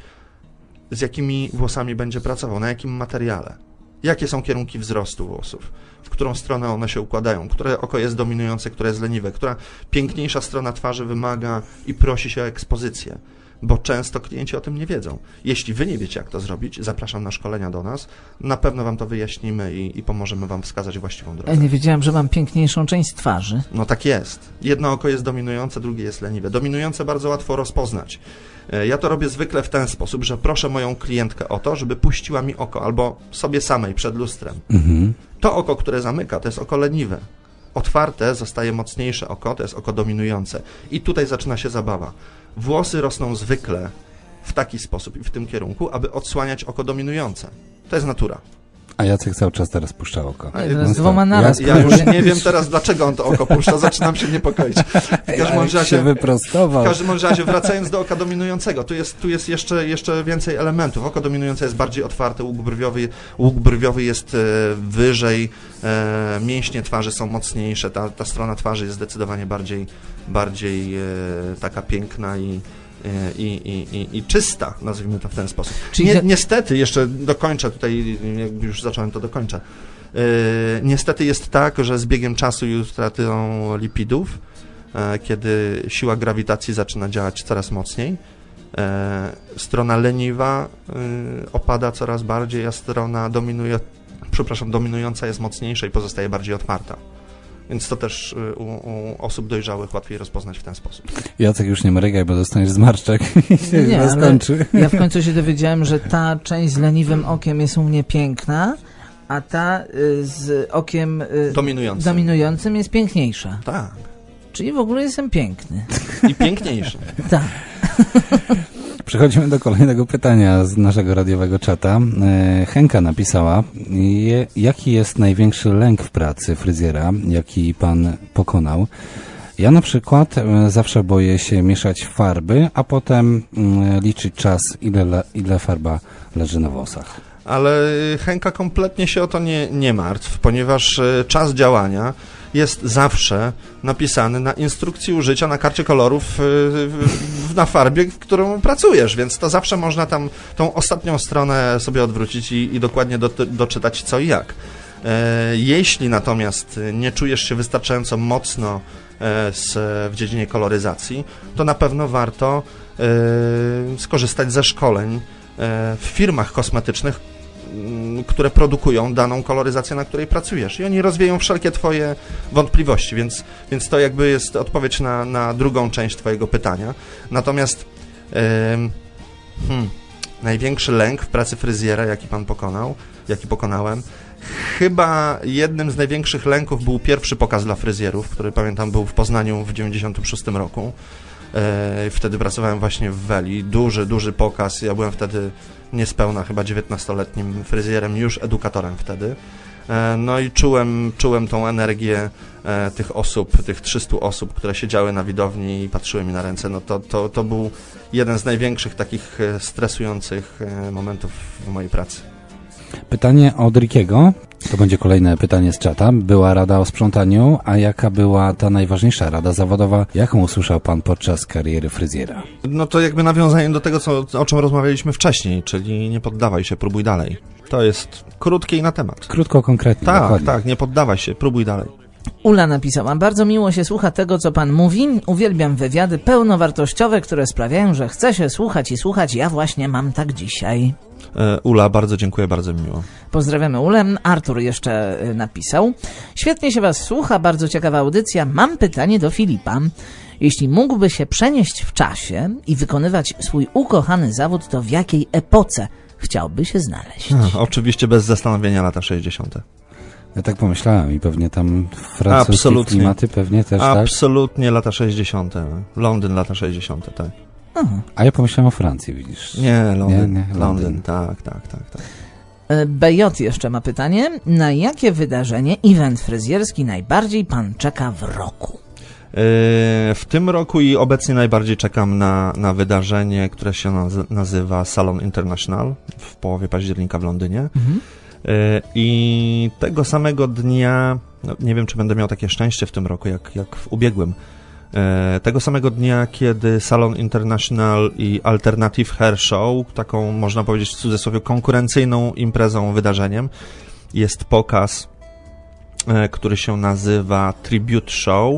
z jakimi włosami będzie pracował, na jakim materiale. Jakie są kierunki wzrostu włosów, w którą stronę one się układają, które oko jest dominujące, które jest leniwe, która piękniejsza strona twarzy wymaga i prosi się o ekspozycję. Bo często klienci o tym nie wiedzą. Jeśli wy nie wiecie, jak to zrobić, zapraszam na szkolenia do nas, na pewno wam to wyjaśnimy i, i pomożemy wam wskazać właściwą drogę. Ja nie wiedziałem, że mam piękniejszą część twarzy. No tak jest. Jedno oko jest dominujące, drugie jest leniwe. Dominujące bardzo łatwo rozpoznać. Ja to robię zwykle w ten sposób, że proszę moją klientkę o to, żeby puściła mi oko, albo sobie samej przed lustrem. Mhm. To oko, które zamyka, to jest oko leniwe. Otwarte zostaje mocniejsze oko, to jest oko dominujące. I tutaj zaczyna się zabawa. Włosy rosną zwykle w taki sposób i w tym kierunku, aby odsłaniać oko dominujące. To jest natura. A Jacek cały czas teraz puszcza oko. No, z dwoma naraz. Ja, ja już nie wiem teraz, dlaczego on to oko puszcza, zaczynam się niepokoić. W każdym razie, się wyprostował. W każdym razie, wracając do oka dominującego, tu jest, tu jest jeszcze, jeszcze więcej elementów. Oko dominujące jest bardziej otwarte, łuk brwiowy, łuk brwiowy jest e, wyżej, e, mięśnie twarzy są mocniejsze, ta, ta strona twarzy jest zdecydowanie bardziej, bardziej e, taka piękna i I, i, i, i czysta, nazwijmy to w ten sposób. Nie, niestety, jeszcze dokończę tutaj, jak już zacząłem, to dokończę. Yy, niestety jest tak, że z biegiem czasu i utratą lipidów, e, kiedy siła grawitacji zaczyna działać coraz mocniej, e, strona leniwa e, opada coraz bardziej, a strona dominuje, przepraszam, dominująca jest mocniejsza i pozostaje bardziej otwarta. Więc to też u, u osób dojrzałych łatwiej rozpoznać w ten sposób. Jacek, już nie mrygaj, bo dostaniesz zmarszczek i się nie, skończy. Ja w końcu się dowiedziałem, że ta część z leniwym okiem jest u mnie piękna, a ta y, z okiem y, dominującym. dominującym jest piękniejsza. Tak. Czyli w ogóle jestem piękny. I piękniejszy. Tak. Przechodzimy do kolejnego pytania z naszego radiowego czata. Henka napisała, je, jaki jest największy lęk w pracy fryzjera, jaki pan pokonał? Ja na przykład zawsze boję się mieszać farby, a potem liczyć czas, ile, ile farba leży na włosach. Ale Henka kompletnie się o to nie, nie martw, ponieważ czas działania jest zawsze napisany na instrukcji użycia na karcie kolorów na farbie, w którą pracujesz, więc to zawsze można tam tą ostatnią stronę sobie odwrócić i, i dokładnie do, doczytać co i jak. Jeśli natomiast nie czujesz się wystarczająco mocno z, w dziedzinie koloryzacji, to na pewno warto skorzystać ze szkoleń w firmach kosmetycznych, które produkują daną koloryzację, na której pracujesz. I oni rozwieją wszelkie twoje wątpliwości, więc, więc to jakby jest odpowiedź na, na drugą część twojego pytania. Natomiast yy, hmm, największy lęk w pracy fryzjera, jaki pan pokonał, jaki pokonałem, chyba jednym z największych lęków był pierwszy pokaz dla fryzjerów, który pamiętam był w Poznaniu w dziewięćdziesiątym szóstym roku. Yy, wtedy pracowałem właśnie w Weli. Duży, duży pokaz. Ja byłem wtedy niespełna chyba dziewiętnastoletnim fryzjerem, już edukatorem wtedy. No i czułem, czułem tą energię tych osób, tych trzystu osób, które siedziały na widowni i patrzyły mi na ręce. No to, to, to był jeden z największych takich stresujących momentów w mojej pracy. Pytanie od Rickiego. To będzie kolejne pytanie z czata. Była rada o sprzątaniu, a jaka była ta najważniejsza rada zawodowa, jaką usłyszał pan podczas kariery fryzjera? No to jakby nawiązaniem do tego, co, o czym rozmawialiśmy wcześniej, czyli nie poddawaj się, próbuj dalej. To jest krótkie i na temat. Krótko, konkretnie. Tak, dokładnie. tak, nie poddawaj się, próbuj dalej. Ula napisała, bardzo miło się słucha tego, co pan mówi. Uwielbiam wywiady pełnowartościowe, które sprawiają, że chce się słuchać i słuchać. Ja właśnie mam tak dzisiaj. Ula, bardzo dziękuję, bardzo mi miło. Pozdrawiamy Ulę. Artur jeszcze napisał. Świetnie się was słucha, bardzo ciekawa audycja. Mam pytanie do Filipa. Jeśli mógłby się przenieść w czasie i wykonywać swój ukochany zawód, to w jakiej epoce chciałby się znaleźć? A, oczywiście bez zastanowienia lata sześćdziesiąte. Ja tak pomyślałem i pewnie tam francuskie Absolutnie. klimaty pewnie też, Absolutnie tak? lata sześćdziesiąte. Londyn, lata sześćdziesiąte, tak. Aha. A ja pomyślałem o Francji, widzisz. Nie, Londyn. Nie, nie, Londyn. Londyn. Tak, tak, tak, tak. B J jeszcze ma pytanie. Na jakie wydarzenie, event fryzjerski najbardziej pan czeka w roku? W tym roku i obecnie najbardziej czekam na, na wydarzenie, które się naz- nazywa Salon International w połowie października w Londynie. Mhm. I tego samego dnia, no nie wiem, czy będę miał takie szczęście w tym roku, jak, jak w ubiegłym, tego samego dnia, kiedy Salon International i Alternative Hair Show, taką można powiedzieć w cudzysłowie konkurencyjną imprezą, wydarzeniem, jest pokaz, który się nazywa Tribute Show,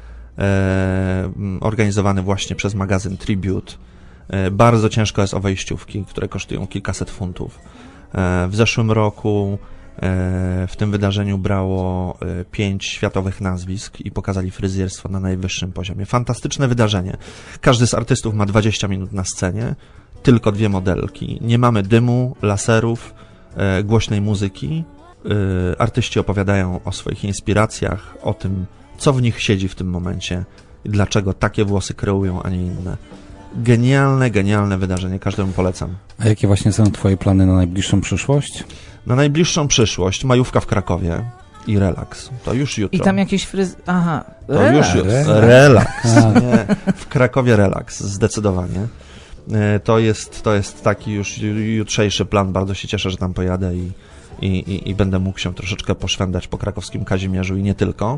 organizowany właśnie przez magazyn Tribute. Bardzo ciężko jest o wejściówki, które kosztują kilkaset funtów. W zeszłym roku w tym wydarzeniu brało pięć światowych nazwisk i pokazali fryzjerstwo na najwyższym poziomie. Fantastyczne wydarzenie. Każdy z artystów ma dwadzieścia minut na scenie, tylko dwie modelki. Nie mamy dymu, laserów, głośnej muzyki. Artyści opowiadają o swoich inspiracjach, o tym, co w nich siedzi w tym momencie i dlaczego takie włosy kreują, a nie inne. Genialne, genialne wydarzenie, każdemu polecam. A jakie właśnie są twoje plany na najbliższą przyszłość? Na najbliższą przyszłość majówka w Krakowie i relaks. To już jutro. I tam jakiś fryz... Aha. To relaks. już jutro. Relaks. Nie, w Krakowie relaks, zdecydowanie. To jest, to jest taki już jutrzejszy plan. Bardzo się cieszę, że tam pojadę i, i, i, i będę mógł się troszeczkę poszwendać po krakowskim Kazimierzu i nie tylko.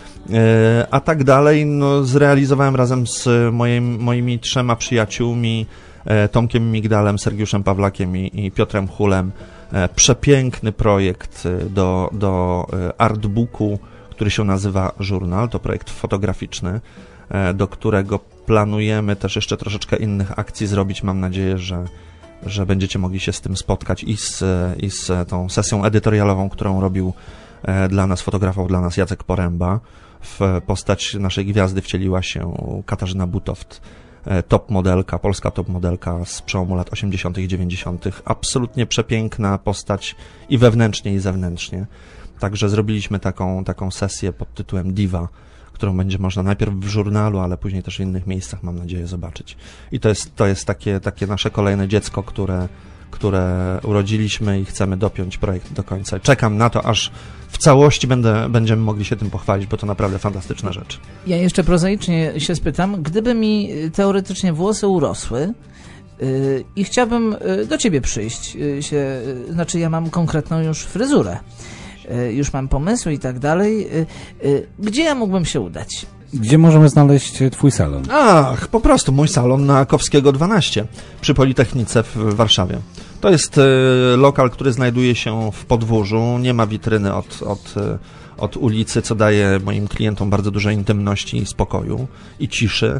A tak dalej, no, zrealizowałem razem z moim, moimi trzema przyjaciółmi, Tomkiem Migdalem, Sergiuszem Pawlakiem i, i Piotrem Hulem, przepiękny projekt do, do artbooku, który się nazywa Żurnal. To projekt fotograficzny, do którego planujemy też jeszcze troszeczkę innych akcji zrobić. Mam nadzieję, że, że będziecie mogli się z tym spotkać i z, i z tą sesją edytorialową, którą robił dla nas, fotografował dla nas Jacek Poręba. W postać naszej gwiazdy wcieliła się Katarzyna Butoft, top modelka, polska top modelka z przełomu lat osiemdziesiątych i dziewięćdziesiątych. Absolutnie przepiękna postać i wewnętrznie, i zewnętrznie. Także zrobiliśmy taką, taką sesję pod tytułem Diva, którą będzie można najpierw w żurnalu, ale później też w innych miejscach, mam nadzieję, zobaczyć. I to jest, to jest takie, takie nasze kolejne dziecko, które, które urodziliśmy i chcemy dopiąć projekt do końca. Czekam na to, aż w całości będę, będziemy mogli się tym pochwalić, bo to naprawdę fantastyczna rzecz. Ja jeszcze prozaicznie się spytam, gdyby mi teoretycznie włosy urosły yy, i chciałbym yy, do ciebie przyjść, yy, się, yy, znaczy ja mam konkretną już fryzurę, yy, już mam pomysły i tak dalej, yy, yy, gdzie ja mógłbym się udać? Gdzie możemy znaleźć twój salon? Ach, po prostu mój salon na Kowskiego dwanaście przy Politechnice w Warszawie. To jest y, lokal, który znajduje się w podwórzu, nie ma witryny od, od, y, od ulicy, co daje moim klientom bardzo dużo intymności i spokoju i ciszy.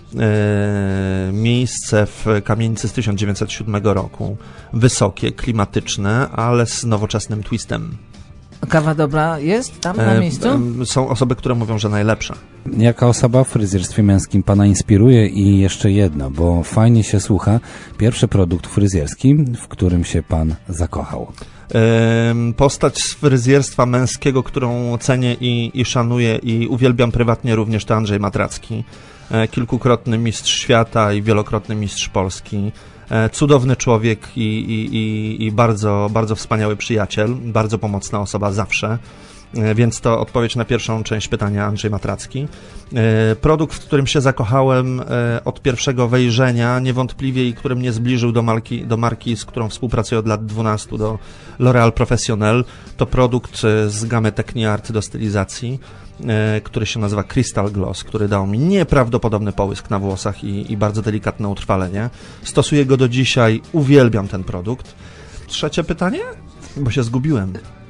Y, miejsce w kamienicy z tysiąc dziewięćset siódmego roku, wysokie, klimatyczne, ale z nowoczesnym twistem. Kawa dobra jest tam na miejscu? E, są osoby, które mówią, że najlepsza. Jaka osoba w fryzjerstwie męskim pana inspiruje? I jeszcze jedno, bo fajnie się słucha, pierwszy produkt fryzjerski, w którym się pan zakochał. E, postać z fryzjerstwa męskiego, którą cenię i, i szanuję i uwielbiam prywatnie również, to Andrzej Matracki. E, kilkukrotny mistrz świata i wielokrotny mistrz Polski. Cudowny człowiek i, i, i, i bardzo, bardzo wspaniały przyjaciel, bardzo pomocna osoba zawsze, więc to odpowiedź na pierwszą część pytania, Andrzej Matracki. Produkt, w którym się zakochałem od pierwszego wejrzenia, niewątpliwie i który mnie zbliżył do marki, do marki, z którą współpracuję od lat dwunastu, do L'Oréal Professionnel, to produkt z gamy Techniart do stylizacji, który się nazywa Crystal Gloss, który dał mi nieprawdopodobny połysk na włosach i, i bardzo delikatne utrwalenie. Stosuję go do dzisiaj, uwielbiam ten produkt. Trzecie pytanie? Bo się zgubiłem.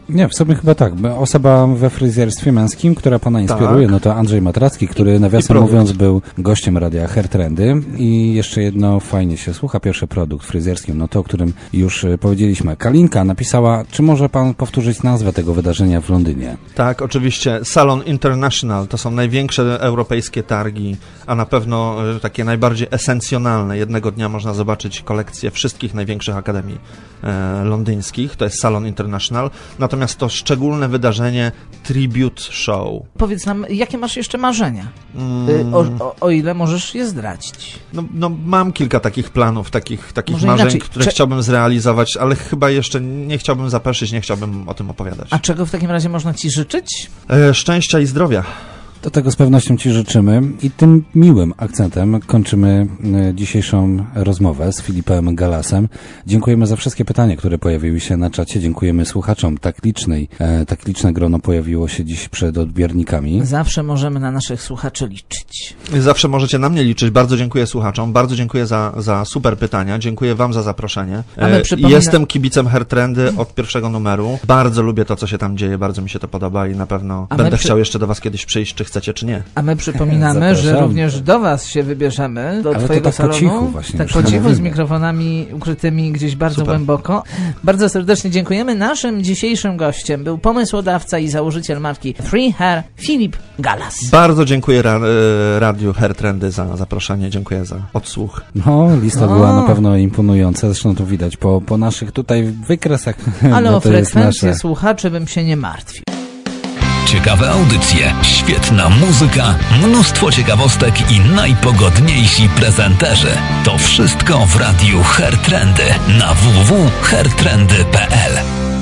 Nie, w sumie chyba tak. Bo osoba we fryzjerstwie męskim, która pana inspiruje, Tak. no to Andrzej Matracki, który nawiasem produkt. mówiąc był gościem radia Hair Trendy. I jeszcze jedno, fajnie się słucha, pierwszy produkt fryzjerski, no to, o którym już e, powiedzieliśmy. Kalinka napisała, czy może pan powtórzyć nazwę tego wydarzenia w Londynie? Tak, oczywiście. Salon International to są największe europejskie targi, a na pewno e, takie najbardziej esencjonalne. Jednego dnia można zobaczyć kolekcję wszystkich największych akademii e, londyńskich. To jest Salon International. Natomiast to szczególne wydarzenie Tribute Show. Powiedz nam, jakie masz jeszcze marzenia? Mm. Y, o, o, o ile możesz je zdradzić? No, no mam kilka takich planów, takich, takich Może marzeń, inaczej, które czy- chciałbym zrealizować, ale chyba jeszcze nie chciałbym zapeszyć, nie chciałbym o tym opowiadać. A czego w takim razie można ci życzyć? E, szczęścia i zdrowia. To tego z pewnością ci życzymy i tym miłym akcentem kończymy e, dzisiejszą rozmowę z Filipem Galasem. Dziękujemy za wszystkie pytania, które pojawiły się na czacie. Dziękujemy słuchaczom. Tak licznej, e, tak liczne grono pojawiło się dziś przed odbiornikami. Zawsze możemy na naszych słuchaczy liczyć. Zawsze możecie na mnie liczyć. Bardzo dziękuję słuchaczom, bardzo dziękuję za, za super pytania, dziękuję wam za zaproszenie. A my E, przypomina- Jestem kibicem Hair Trendy od pierwszego numeru. Bardzo lubię to, co się tam dzieje, bardzo mi się to podoba i na pewno A my będę przy- chciał jeszcze do was kiedyś przyjść, czy chcecie, czy nie. A my przypominamy, że Zapraszam. również do was się wybierzemy, do Ale to twojego tak po salonu. cichu właśnie, tak już po cichu, mówimy. z mikrofonami ukrytymi gdzieś bardzo Super. głęboko. Bardzo serdecznie dziękujemy. Naszym dzisiejszym gościem był pomysłodawca i założyciel marki Free Hair, Filip Galas. Bardzo dziękuję ra e, Radiu Hair Trendy za zaproszenie, dziękuję za odsłuch. No, lista O. była na pewno imponująca, zresztą to widać po, po naszych tutaj wykresach. Ale bo o to jest frekwencję nasze. słuchaczy bym się nie martwił. Ciekawe audycje, świetna muzyka, mnóstwo ciekawostek i najpogodniejsi prezenterzy. To wszystko w radiu Hair Trendy na w w w kropka hair trendy kropka p l.